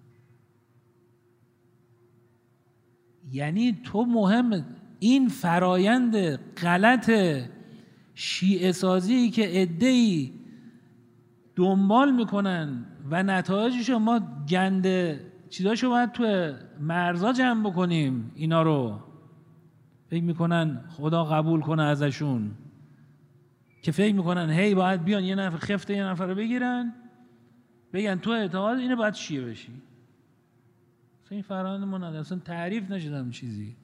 [SPEAKER 1] یعنی تو مهم این فرایند غلط شیعه سازی که عده‌ای دنبال میکنن و نتایجش ما گنده چیزاشو باید تو مرزا جمع بکنیم، اینا رو فکر میکنن خدا قبول کنه ازشون، که فکر میکنن هی باید بیان یه نفر خفت یه نفر رو بگیرن بگن تو اعتقاد اینه باید شیعه بشی. این فرآیند ما نداره، اصلا تعریف نشدم چیزی.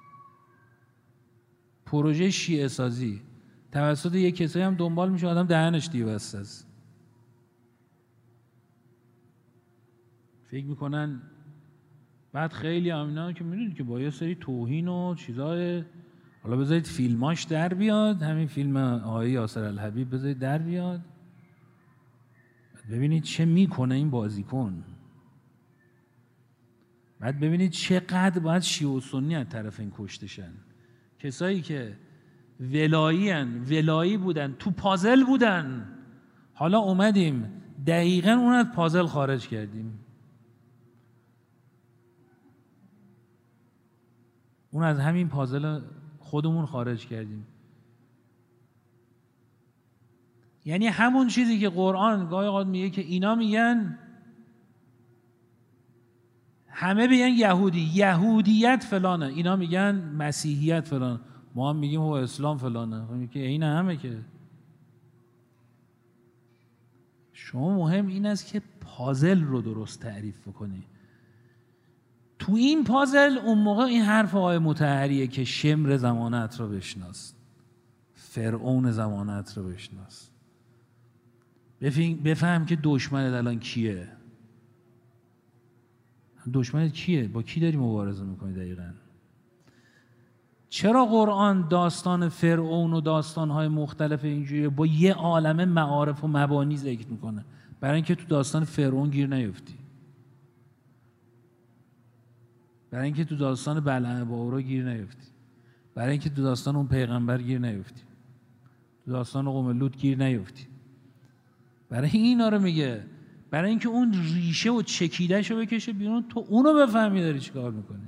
[SPEAKER 1] پروژه شیعه سازی توسط یک کسایی هم دنبال میشه، آدم دهنش دیوسته است. فکر میکنن بعد خیلی همینا که میدونید که با یه سری توهین و چیزای، حالا بذارید فیلماش در بیاد، همین فیلم آقای یاسر الحبیب بذارید در بیاد، ببینید چه میکنه این بازیکن، بعد ببینید چقدر باید شیعه و سنی از طرف این کشتشن. کسایی که ولایی بودن، تو پازل بودن، حالا اومدیم دقیقاً اون از پازل خارج کردیم، اون از همین پازل خودمون خارج کردیم. یعنی همون چیزی که قرآن گاهی اوقات میگه که اینا میگن همه بگن یهودیت فلانه، اینا میگن مسیحیت فلانه، ما هم میگیم هو اسلام فلانه، میگه که این همه. که شما مهم این است که پازل رو درست تعریف بکنی. تو این پازل اون موقع این حرف آقای مطهریه که شمر زمانت رو بشناس، فرعون زمانت رو بشناس، بفهم که دشمنت الان کیه، دشمنت کیه، با کی داری مبارزه میکنی دقیقاً. چرا قرآن داستان فرعون و داستانهای مختلف اینجوری با یه عالمه معارف و مبانی ذکر میکنه؟ برای اینکه تو داستان فرعون گیر نیفتی، برای اینکه تو داستان بلعم باورا گیر نیفتی، برای اینکه تو داستان اون پیغمبر گیر نیفتی، تو داستان قوم لوط گیر نیفتی. برای اینا رو میگه، برای اینکه اون ریشه و چکیدهشو بکشه بیرون، تو اونو بفهمی داری چیکار میکنی.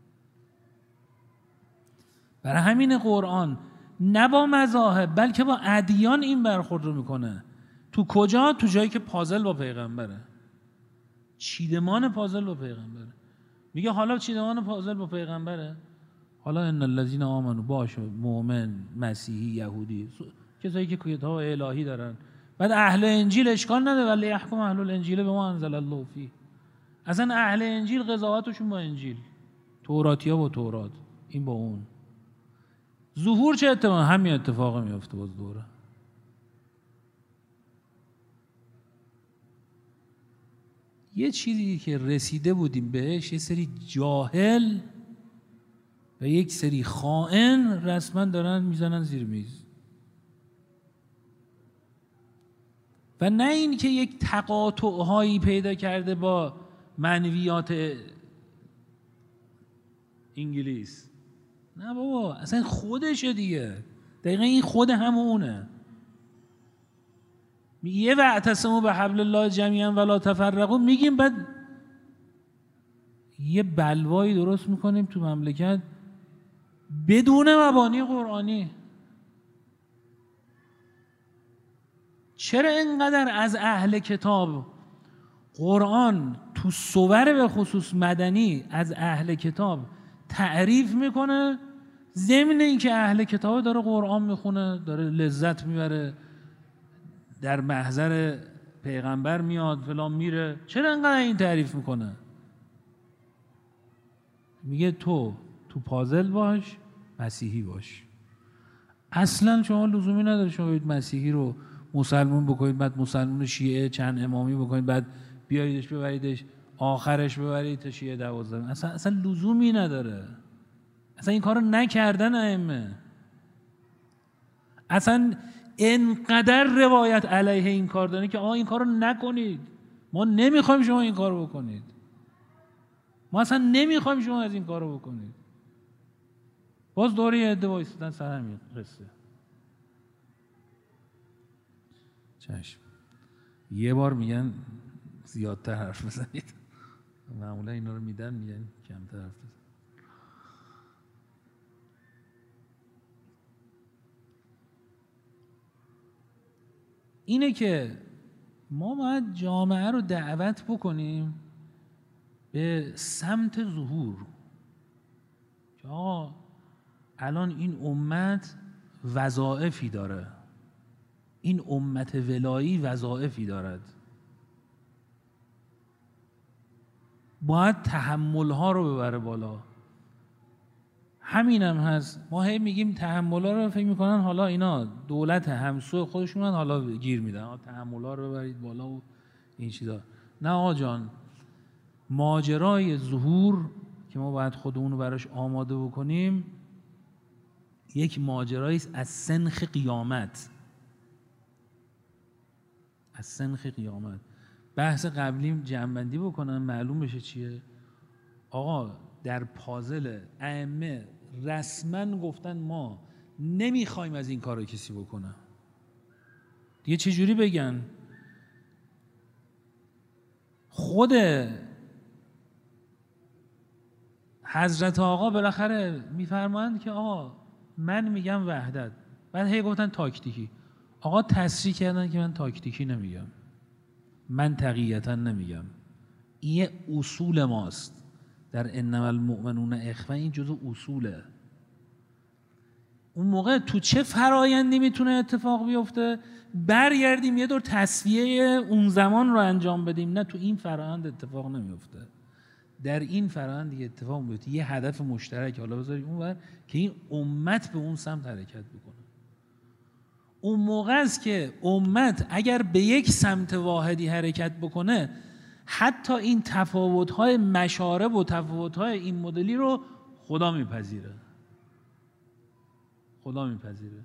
[SPEAKER 1] برای همین قرآن نه با مذاهب بلکه با ادیان این برخورد رو میکنه. تو کجا؟ تو جایی که پازل با پیغمبره، چیدمان پازل با پیغمبره. میگه حالا چیدمان پازل با پیغمبره، حالا ان الذین آمنوا، باشه، مؤمن، مسیحی، یهودی، کسایی که کتاب الهی دارن، بعد اهل انجیل اشکال نداره ولی یحکم اهل الانجیل به ما انزل الله فیه. اصلا اهل انجیل قضاوتشون با انجیل، توراتیا با تورات، این با اون. ظهور چه اتفاق؟ همین اتفاق میفته باز دوره. یه چیزی که رسیده بودیم بهش، یه سری جاهل و یک سری خائن رسما دارن میزنن زیر میز، و نه این که یک تقاطع هایی پیدا کرده با منویات انگلیس. نه بابا، اصلا خودشه دیگه، دقیقا این خود همونه. یه واعتصموا بحبل الله جمیعا ولا تفرقوا میگیم، بعد یه بلوایی درست میکنیم تو مملکت بدون مبانی قرآنی. چرا اینقدر از اهل کتاب قرآن تو صور به خصوص مدنی از اهل کتاب تعریف میکنه، ضمن اینکه اهل کتاب داره قرآن میخونه، داره لذت میبره، در محضر پیغمبر میاد فلان میره، چرا اینقدر این تعریف میکنه؟ میگه تو پازل باش، مسیحی باش. اصلا شما لزومی نداره شما باید مسیحی رو مسلمون بکنید، بعد مسلمون شیعه چند امامی بکنید، بعد بیاییدش ببریدش آخرش ببرید تا شیعه 12. اصلا لزومی نداره. اصلا این کارو نکردن ائمه. اصلا انقدر روایت علیه این کار داره که این کارو نکنید، ما نمیخوایم شما این کارو بکنید، ما اصلا نمیخوایم شما از این کارو بکنید. باز دوره عده وایستادن سر همین قصه. چشم. یه بار میگن زیادتر حرف بزنید، معمولا اینا رو میدن میگن کمتر حرف بزنید. اینه که ما باید جامعه رو دعوت بکنیم به سمت ظهور، که آقا الان این امت وظایفی داره، این امت ولایی وظایفی دارد، باید تحملها رو ببره بالا. همینم هست. ما هی میگیم تحملها رو، فکر میکنن حالا اینا دولت همسو خودشونن حالا گیر میدن تحملها رو ببرید بالا و این چیزا. نه آقا جان، ماجرای ظهور که ما باید خودمون رو براش آماده بکنیم یک ماجرایی است از سنخ قیامت. از سنخ قیامت. بحث قبلیم جمع‌بندی بکنم معلوم بشه چیه. آقا در پازل ائمه رسما گفتن ما نمیخوایم از این کارو کسی بکنه. دیگه چجوری بگن؟ خود حضرت آقا بالاخره میفرمایند که آقا من میگم وحدت، بعد هی گفتن تاکتیکی. آقا تصریح کردن که من تاکتیکی نمیگم، من تقییتا نمیگم، این اصول ماست در انما المؤمنون اخوه، این جزء اصوله. اون موقع تو چه فرایندی میتونه اتفاق بیفته؟ برگردیم یه دور تصفیه اون زمان رو انجام بدیم. نه، تو این فرایند اتفاق نمیفته. در این فرایند دیگه اتفاق میفته یه هدف مشترک حالا بذاریم اونور که این امت به اون سمت حرکت بکنه. اون موقع است که امت اگر به یک سمت واحدی حرکت بکنه، حتی این تفاوت‌های مشارب و تفاوت‌های این مدلی رو خدا میپذیره. خدا میپذیره.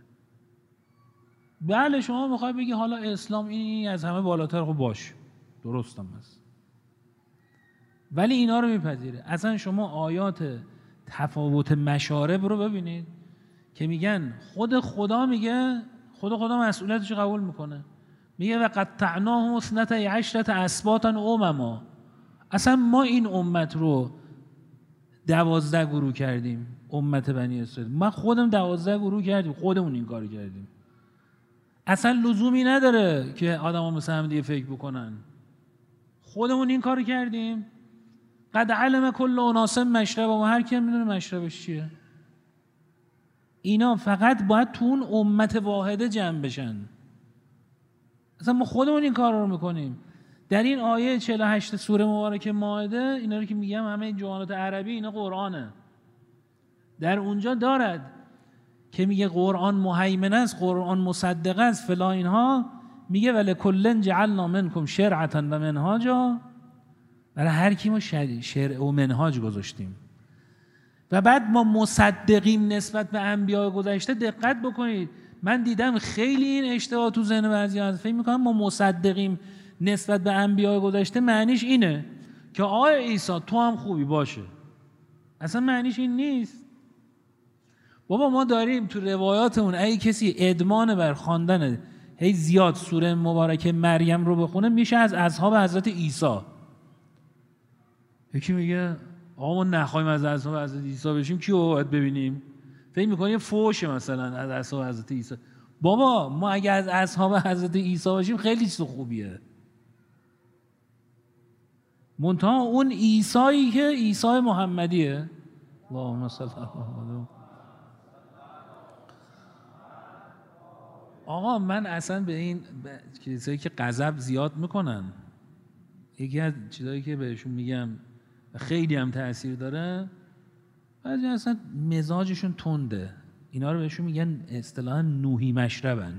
[SPEAKER 1] بله شما میخوای بگی حالا اسلام این از همه بالاتر، خب باش، درستم هست، ولی اینا رو میپذیره. اصلا شما آیات تفاوت مشارب رو ببینید که میگن خود خدا میگه، خدا مسئولیتش قبول میکنه، میگه و قطعناهم 12 اسباطا امما. اصلا ما این امت رو 12 گروه کردیم، امت بنی اسرائیل. ما خودم 12 گروه کردیم، خودمون این کار کردیم. اصلا لزومی نداره که آدما مثل هم دیگه فکر بکنن، خودمون این کار کردیم. قد علم کل اناس مشرب، و هر کی میدونه مشربش چیه. اینا فقط باید تو اون امت واحده جمع بشن. اصلا ما خودمون این کار رو میکنیم. در این آیه 48 سوره مبارکه مائده، اینا رو که میگم همه این جملات عربی اینا قرآنه، در اونجا دارد که میگه قرآن مهیمن است، قرآن مصدق است، فلا اینها، میگه ولکل جعلنا منکم شرعة و منهاجا، برای هر کی ما شرع و منهاج گذاشتیم. و بعد ما مصدقیم نسبت به انبیاء گذشته. دقت بکنید، من دیدم خیلی این اشتباه تو ذهن بعضی از فکر میکنم ما مصدقیم نسبت به انبیاء گذشته معنیش اینه که آقای عیسی تو هم خوبی باشه. اصلا معنیش این نیست. بابا ما داریم تو روایاتمون اگه کسی ادمان بر خواندن هی زیاد سوره مبارکه مریم رو بخونه میشه از اصحاب حضرت عیسی. یکی میگه آقا ما نخوایم از اصحاب حضرت عیسی بشیم، کی رو باید ببینیم؟ فکر میکنیم فوشه مثلا از اصحاب حضرت عیسی. بابا ما اگه از اصحاب حضرت عیسی باشیم خیلی چیز خوبیه. منتها اون عیسایی که عیسی محمدیه، اللهم صل علی محمد. آقا من اصلا به این کسایی که غضب زیاد میکنن، یکی از چیزایی که بهشون میگم خیلی هم تأثیر داره، بعضی اصلا مزاجشون تنده، اینا رو بهشون میگن اصطلاحاً نوحی مشربن.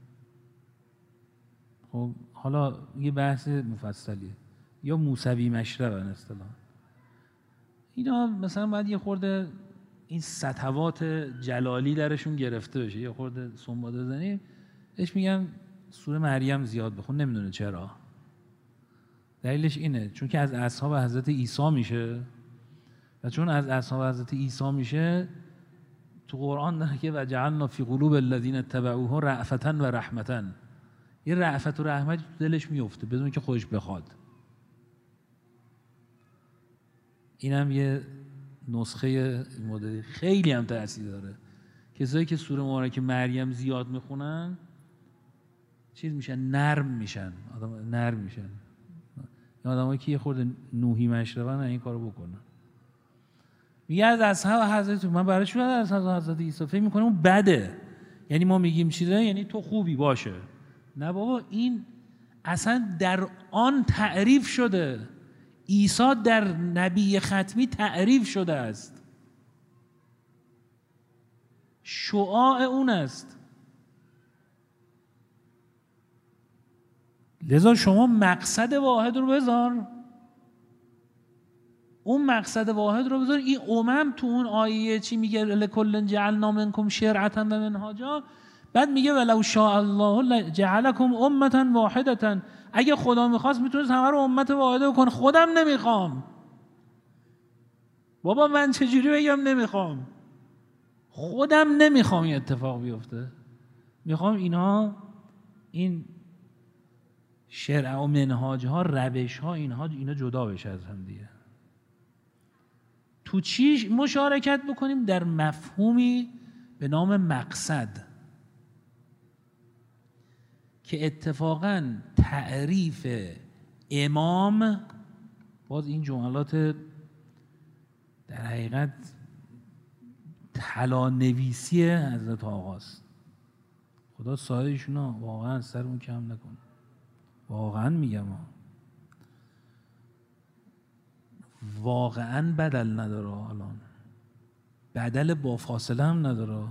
[SPEAKER 1] خب حالا یه بحث مفصلیه، یا موسوی مشربن اصطلاحاً. اینا مثلا باید یه خورده این سطوات جلالی درشون گرفته بشه، یه خورده سنباد بزنیم. بهش میگم سوره مریم زیاد بخون، نمیدونه چرا. دلیلش اینه چون که از اصحاب حضرت عیسی میشه، و چون از اصحاب حضرت عیسی میشه تو قرآن داره که وجعلنا فی قلوب الذین اتبعوه رأفة و رحمة. یه رأفت و رحمت تو دلش میفته بدون که خودش بخواد. اینم یه نسخه مدلی خیلی هم تأثیر داره. کسایی که سوره مبارکه مریم زیاد میخونن چیز میشن، نرم میشن، آدم نرم میشن. آدمایی که یه خورده نوحی مشربن این کارو بکنن. میگه از اصحاب حضرت، من برای چی از اصحاب حضرت عیسی فکر میکنم اون بده، یعنی ما میگیم چیزه یعنی تو خوبی باشه. نه بابا، این اصلا در آن تعریف شده. عیسی در نبی ختمی تعریف شده است، شعاع اون است. لذا شما مقصد واحد رو بذار، اون مقصد واحد رو بذار. این تو اون آیه چی میگه؟ لکل جعلنا منکم شرعة و منهاجا. بعد میگه ولو شاء الله جعلکم امة واحدة. اگه خدا میخواست میتونست همه رو امت واحده بکنه. خودم نمیخوام. بابا من چجوری بگم نمیخوام؟ خودم نمیخوام این اتفاق بیفته. میخوام اینها، این شرع و منهاج ها، روش ها، اینا جدا بشه از هم دیگه. تو چی مشارکت بکنیم؟ در مفهومی به نام مقصد که اتفاقاً تعریف امام، باز این جملات در حقیقت طلانویسی حضرت آقاست. خدا سایه‌شون واقعا سرمون کم نکنه. واقعا میگم واقعا بدل نداره. الان بدل با فاصله هم نداره.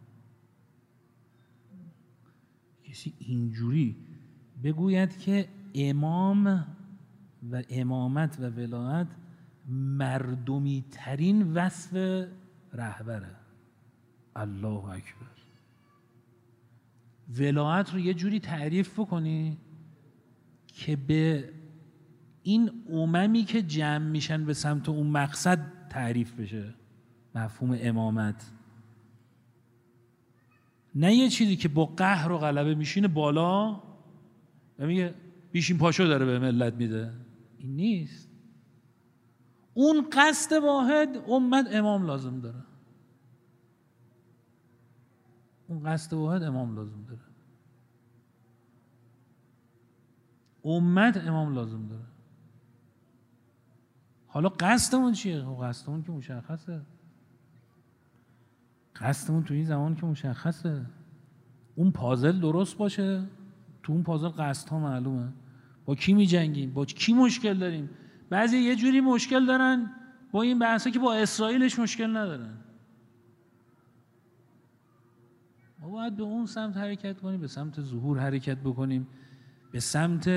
[SPEAKER 1] کسی اینجوری بگوید که امام و امامت و ولایت مردمی ترین وصف رهبره. الله اکبر. ولایت رو یه جوری تعریف بکنی که به این اممی که جمع میشن به سمت اون مقصد تعریف بشه مفهوم امامت. نه یه چیزی که با قهر و غلبه میشینه بالا و میگه بیشین پاشو داره به ملت میده. این نیست. اون قصد واحد امت امام لازم داره. اون قصد واحد امام لازم داره. امت امام لازم داره. حالا قصدمون چیه؟ قصدمون که مشخصه. قصدمون تو این زمان که مشخصه. اون پازل درست باشه، تو اون پازل قصدها معلومه، با کی می‌جنگیم، با کی مشکل داریم. بعضی یه جوری مشکل دارن با این بحثا که با اسرائیلش مشکل ندارن. ما باید به اون سمت حرکت کنیم، به سمت ظهور حرکت بکنیم، به سمت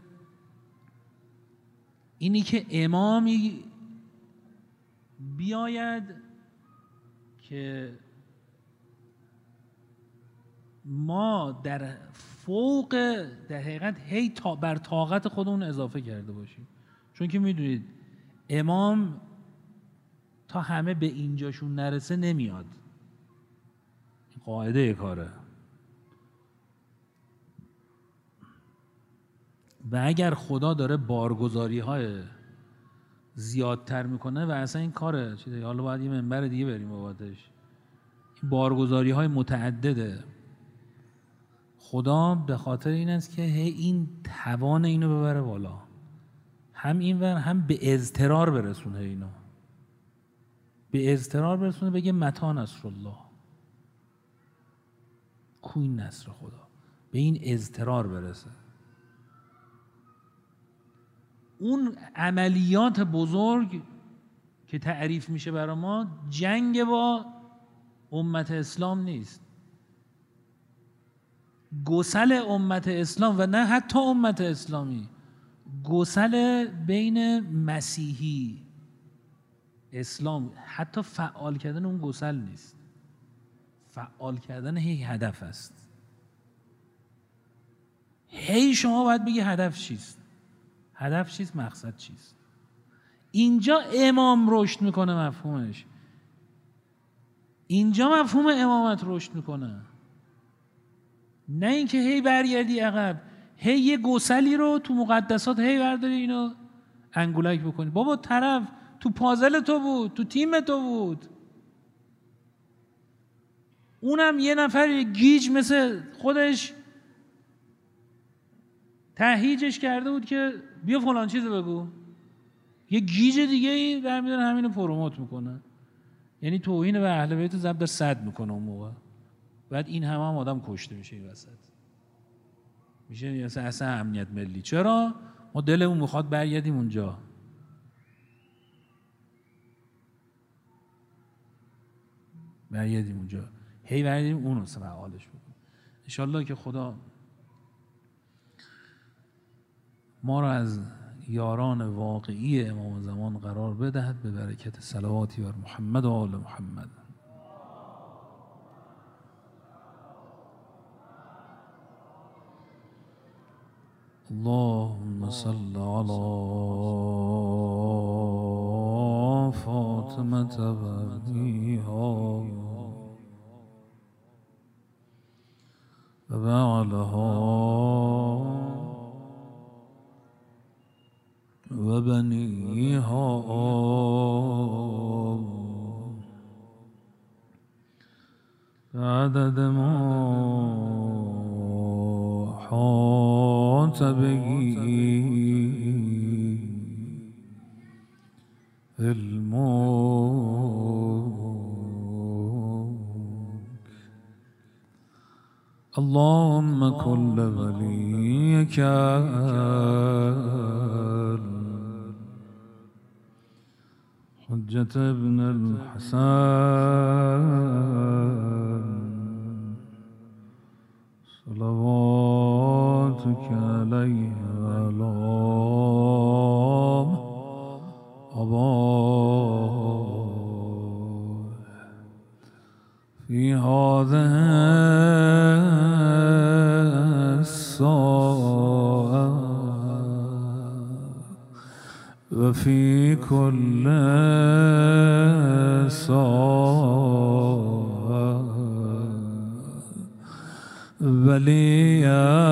[SPEAKER 1] اینی که امامی بیاید که ما در فوق در حقیقت هی بر طاقت خودمون اضافه کرده باشیم. چون که میدونید امام تا همه به اینجاشون نرسه نمیاد، قاعده کاره. و اگر خدا داره بارگذاری های زیادتر میکنه و اصلا این کاره چیزه، حالا باید یه منبر دیگه بریم بابتش، این بارگذاری های متعدده. خدا به خاطر این است که این توان اینو ببره بالا، هم این ور هم به اضطرار برسونه، اینو به اضطرار برسونه، بگه متی نصر الله، کوین نصر خدا، به این اضطرار برسه. اون عملیات بزرگ که تعریف میشه برای ما جنگ با امت اسلام نیست، گسل امت اسلام و نه حتی امت اسلامی، گسل بین مسیحی اسلام، حتی فعال کردن اون گسل نیست، فعال کردن هی هدف است. هی شما باید بگی هدف چیست، هدف چیست، مقصد چیست. اینجا امام رشد میکنه، مفهومش اینجا مفهوم امامت رشد میکنه، نه اینکه هی برگردی عقب، هی یه گسلی رو تو مقدسات هی برداری اینو انگولک بکنی. بابا طرف تو پازل تو بود، تو تیم تو بود، اونم یه نفر گیج مثل خودش تهییجش کرده بود که بیا فلان چیزو بگو، یه گیج دیگه ای برمیداره همینو پروموت میکنه. یعنی توهین به اهل بیت ضرب در 100 میکنه اون موقع. بعد این هم آدم کشته میشه این وسط، میشه اصلا امنیت ملی. چرا؟ ما دلمون میخواد برگردیم اونجا. برگردیم اونجا، هی برگردیم اونو فعالش بکنیم. انشالله که خدا ما را از یاران واقعی امام زمان قرار بدهد به برکت صلواتی بر محمد و آل محمد. اللهم صل على فاطمة وابنها وبعلها وبنيها بعدد ما حاط به علمك. اللهم كل وليك حجة ابن الحسن صلواتك عليه وعلى آبائه في هذه الساعة وفي كل ساعة وليا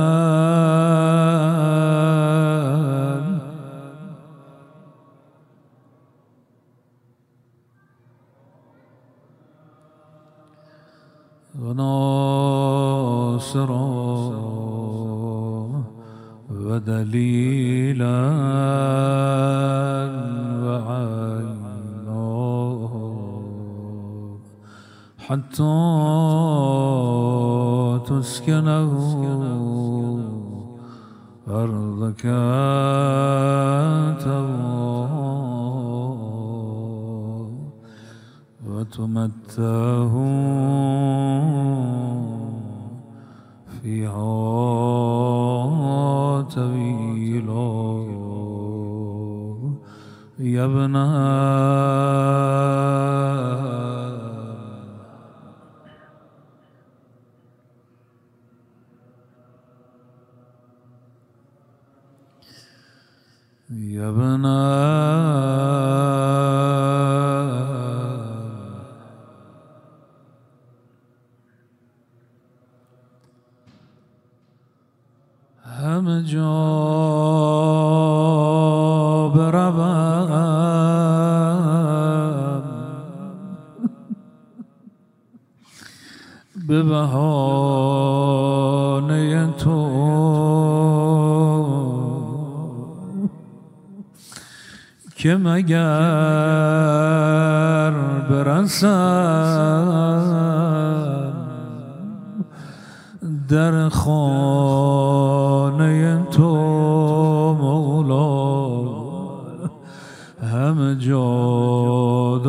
[SPEAKER 1] وناصرا ودليلا وعينا حتى تسكنه أرضك وتمتعه فيها طويلا يا ابن يا ابن همه جا بروم به بهانه تو که مگر برسم در خانه تو مولا همه جا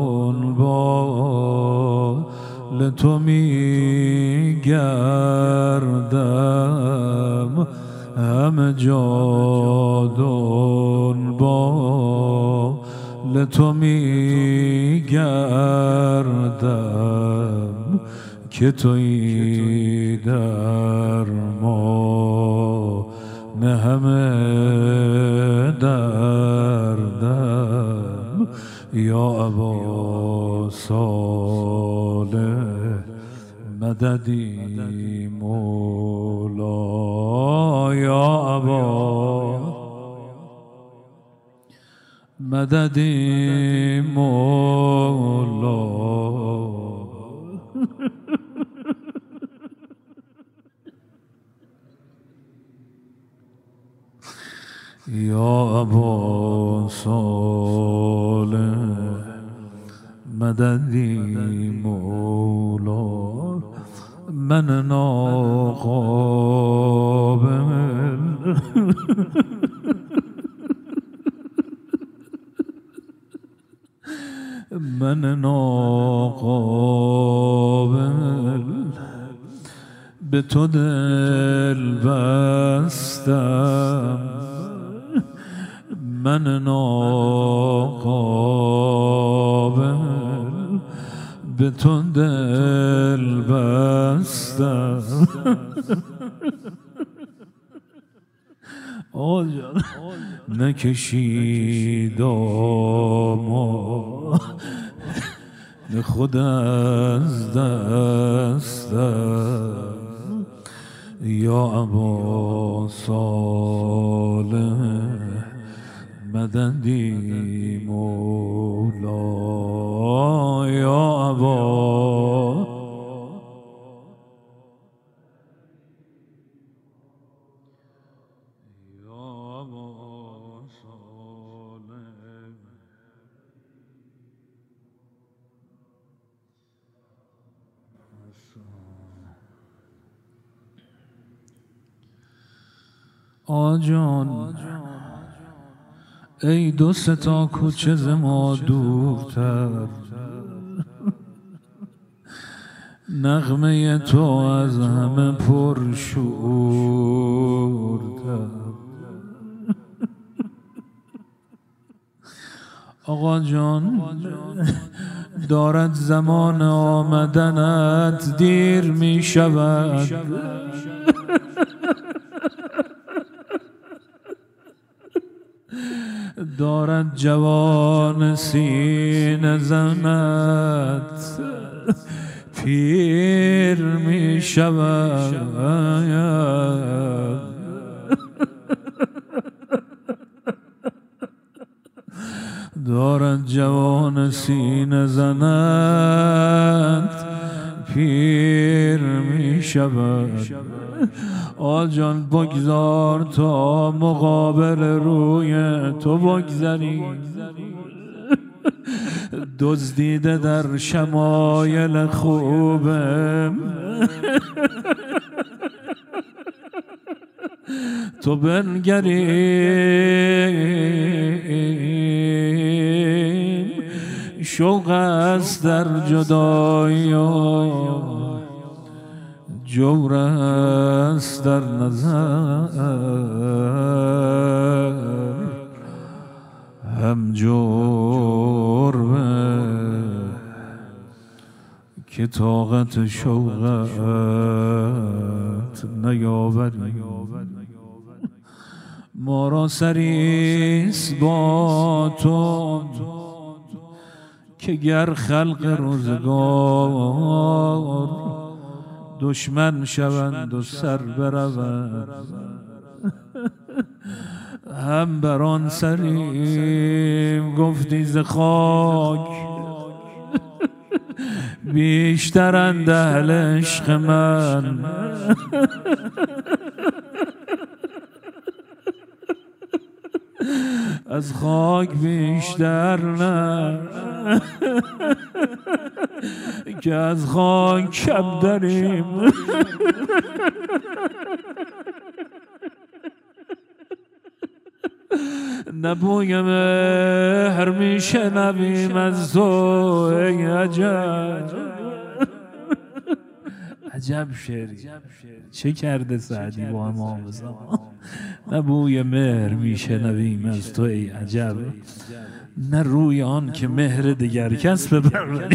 [SPEAKER 1] دنبال تو می گردم همه جا دنبال تو می گردم که تویی درمان همه دردم یا ابا صالح مددی مولا یا ابا مددی مولا یا ابا صالح مددی مولا من ناقابل من ناقابل به تو دل بستم من ناقابل به تو دل بستم نکشید آما خود از دستم یا ابا صالح مددی مولا یا ابا آجان ای دو ستا کوچه ز ما دورتر نغمه تو از همه پرشورتر آقا جان دارد زمان آمدنت دیر می شود دارد جوان سینه زنت پیر می شود دارد جوان سینه زنت پیر می شود آجان بگذار تا مقابل روی تو بگذری دزدیده در شمایل خوبم تو بنگریم شوق است در جدایی جور است در نظر هم جور که طاقت شوقت نیاوری ما را سریست با تو که گر خلق روزگار دشمن شوند و سر بروند هم بر آن سریم گفتی ز خاک بیشترند اهل عشق من از خاک بیشتر نه که از خاک کم داریم نه بوی مهر میشنویم از تو ای عجب عجب شعری چه کرده سعدی با امام زمان نه بوی مهر میشنویم از تو ای عجب نه روی آن که مهر دگر کس ببریم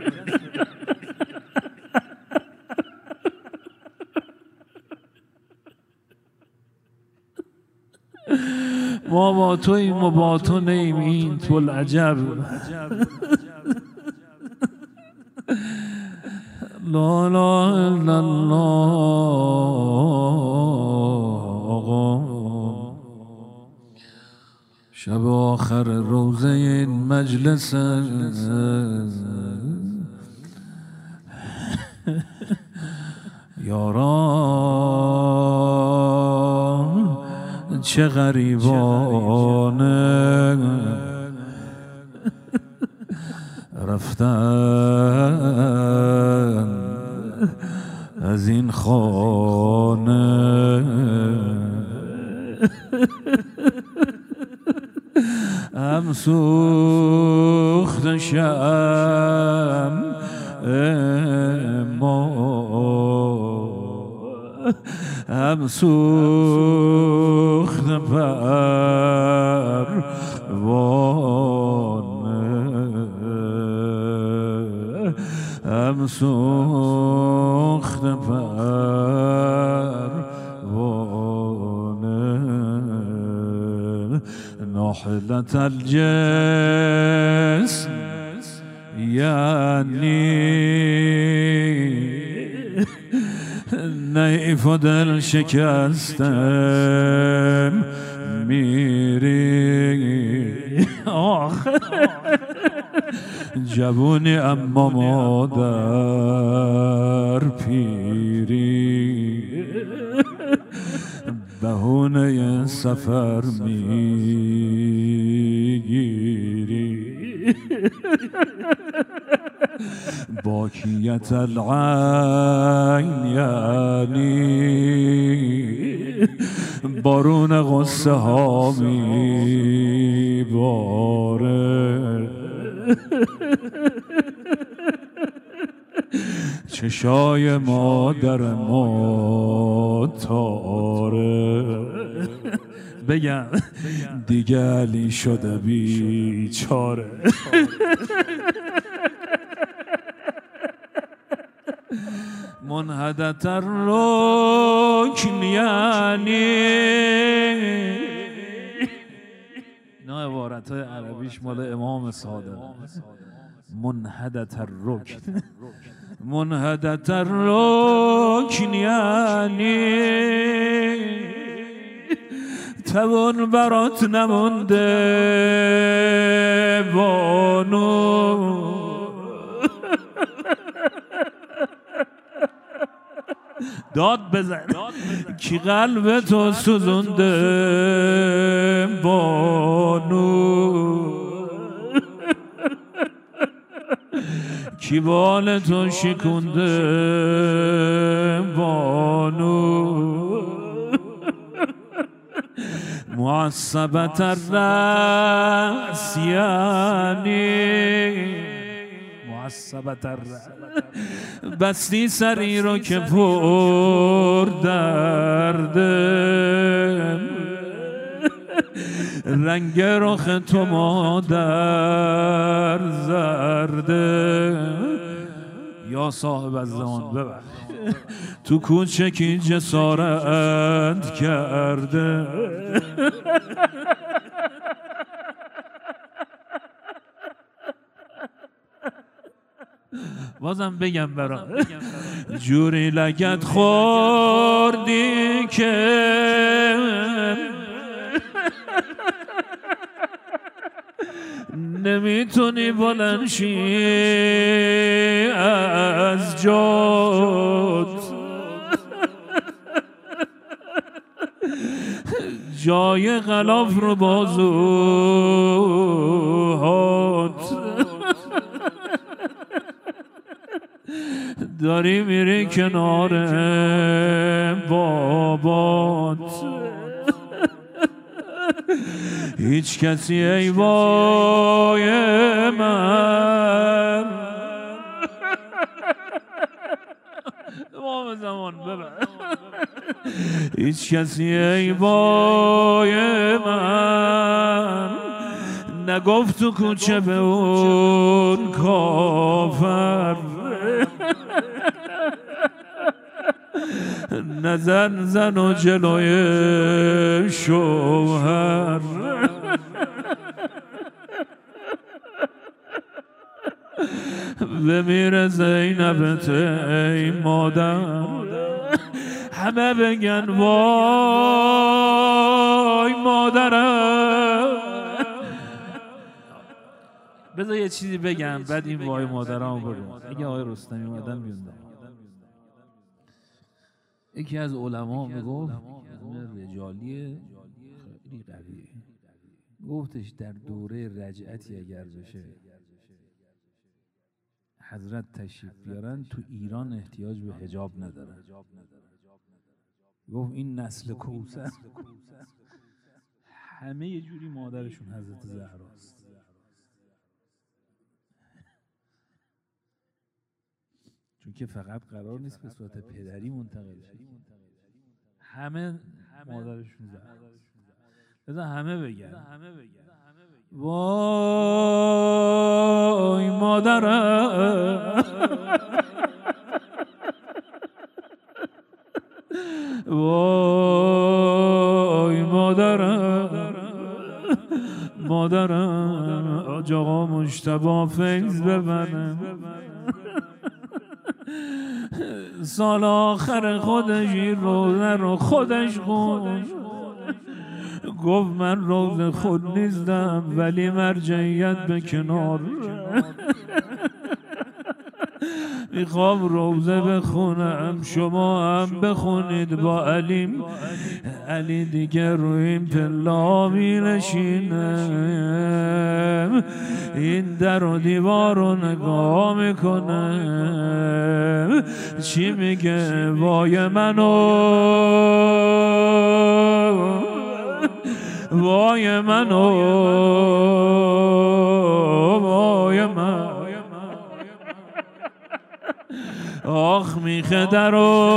[SPEAKER 1] ما با تویم و با تو نیم این تو العجب لا لا الا الله شب آخر روزه این مجلس یاران چه غریبانه رفتن از این خانه هم سوخت شم ما هم سوخت پروانه هم سوخت پروانه نحلة الجسم یعنی نیف و دل شکستم میری جوونی اما مادر پیری بهونه سفر میگیری باکیت العین یعنی بارون غصه ها میباره چشای مادر ما تاره بگم دیگه علی شده بیچاره منحدت الرکن یعنی نه عبارت های عربیش مال امام صادق منحدت الرکن منحدت الرکن یعنی توان برات نمونده بانو داد بزن کی قلب تو سوزونده بانو کی بال تو شکونده بانو معصبت الرأس یعنی معصبت الرأس بستی سری رو که پر دردم رنگ رخ تو مادر زرده یا صاحب الزمان ببخش تو کوچکی جسارت کرده بازم بگم برام جوری لگت خوردی که نمیتونی بلند شی از جات جای غلاف رو بازوهات داری میری کنار بابات هیچ کسی ای وای من امام زمان ببر هیچ کسی ای وای من نگفت تو کوچه به اون کافر نزن زن و جلوی شوهر بمیره زینبت ای مادر همه بگن وای مادرم بذار یه چیزی بگم بعد این وای مادرم بریم اگه آقای رستمی اومدن بیوندم یکی از علما میگفت رجالی خیلی قویه گفتش در دوره رجعتی اگر بشه حضرت تشریف بیارن تو ایران احتیاج به حجاب نداره گفت این نسل کوثر همه یه جوری مادرشون حضرت زهراست چون که فقط قرار نیست به صورت پدری منتقل شه همه مادرشون زهراست بذار همه بگن وای مادرم وای مادرم مادرم آج آقا مجتبی فیض ببرم سال آخر خودش این روزه رو خودش خون گفت من روز خود نیستم ولی مرجعیت به کنار میخوام روزه بخونم شما هم بخونید با علیم علی دیگه روی این پلا می نشینم این در و دیوار رو نگاه میکنم چی میگه وای منو وای منو وای من آخ میخه درو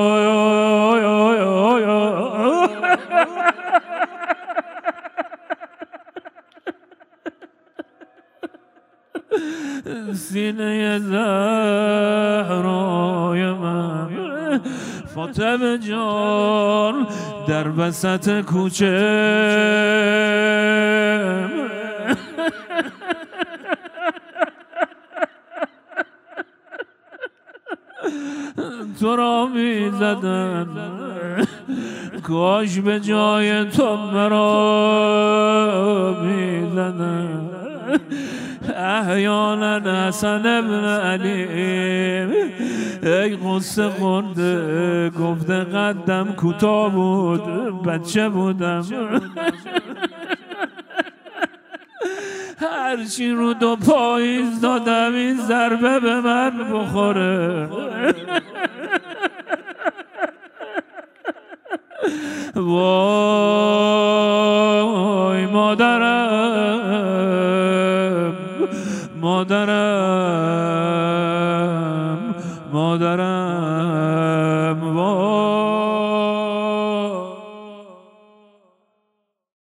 [SPEAKER 1] سینه زهرای من فاطمه جان در وسط کوچه تو را می زدن کاش به جای تو مرا می زدن احیانا حسن ابن علی ای قصه خورده گفته قدم کوتاه بود بچه بودم هرچی رو دو پاییز دادم این ضربه به من بخوره وای
[SPEAKER 2] مادرم مادرم وای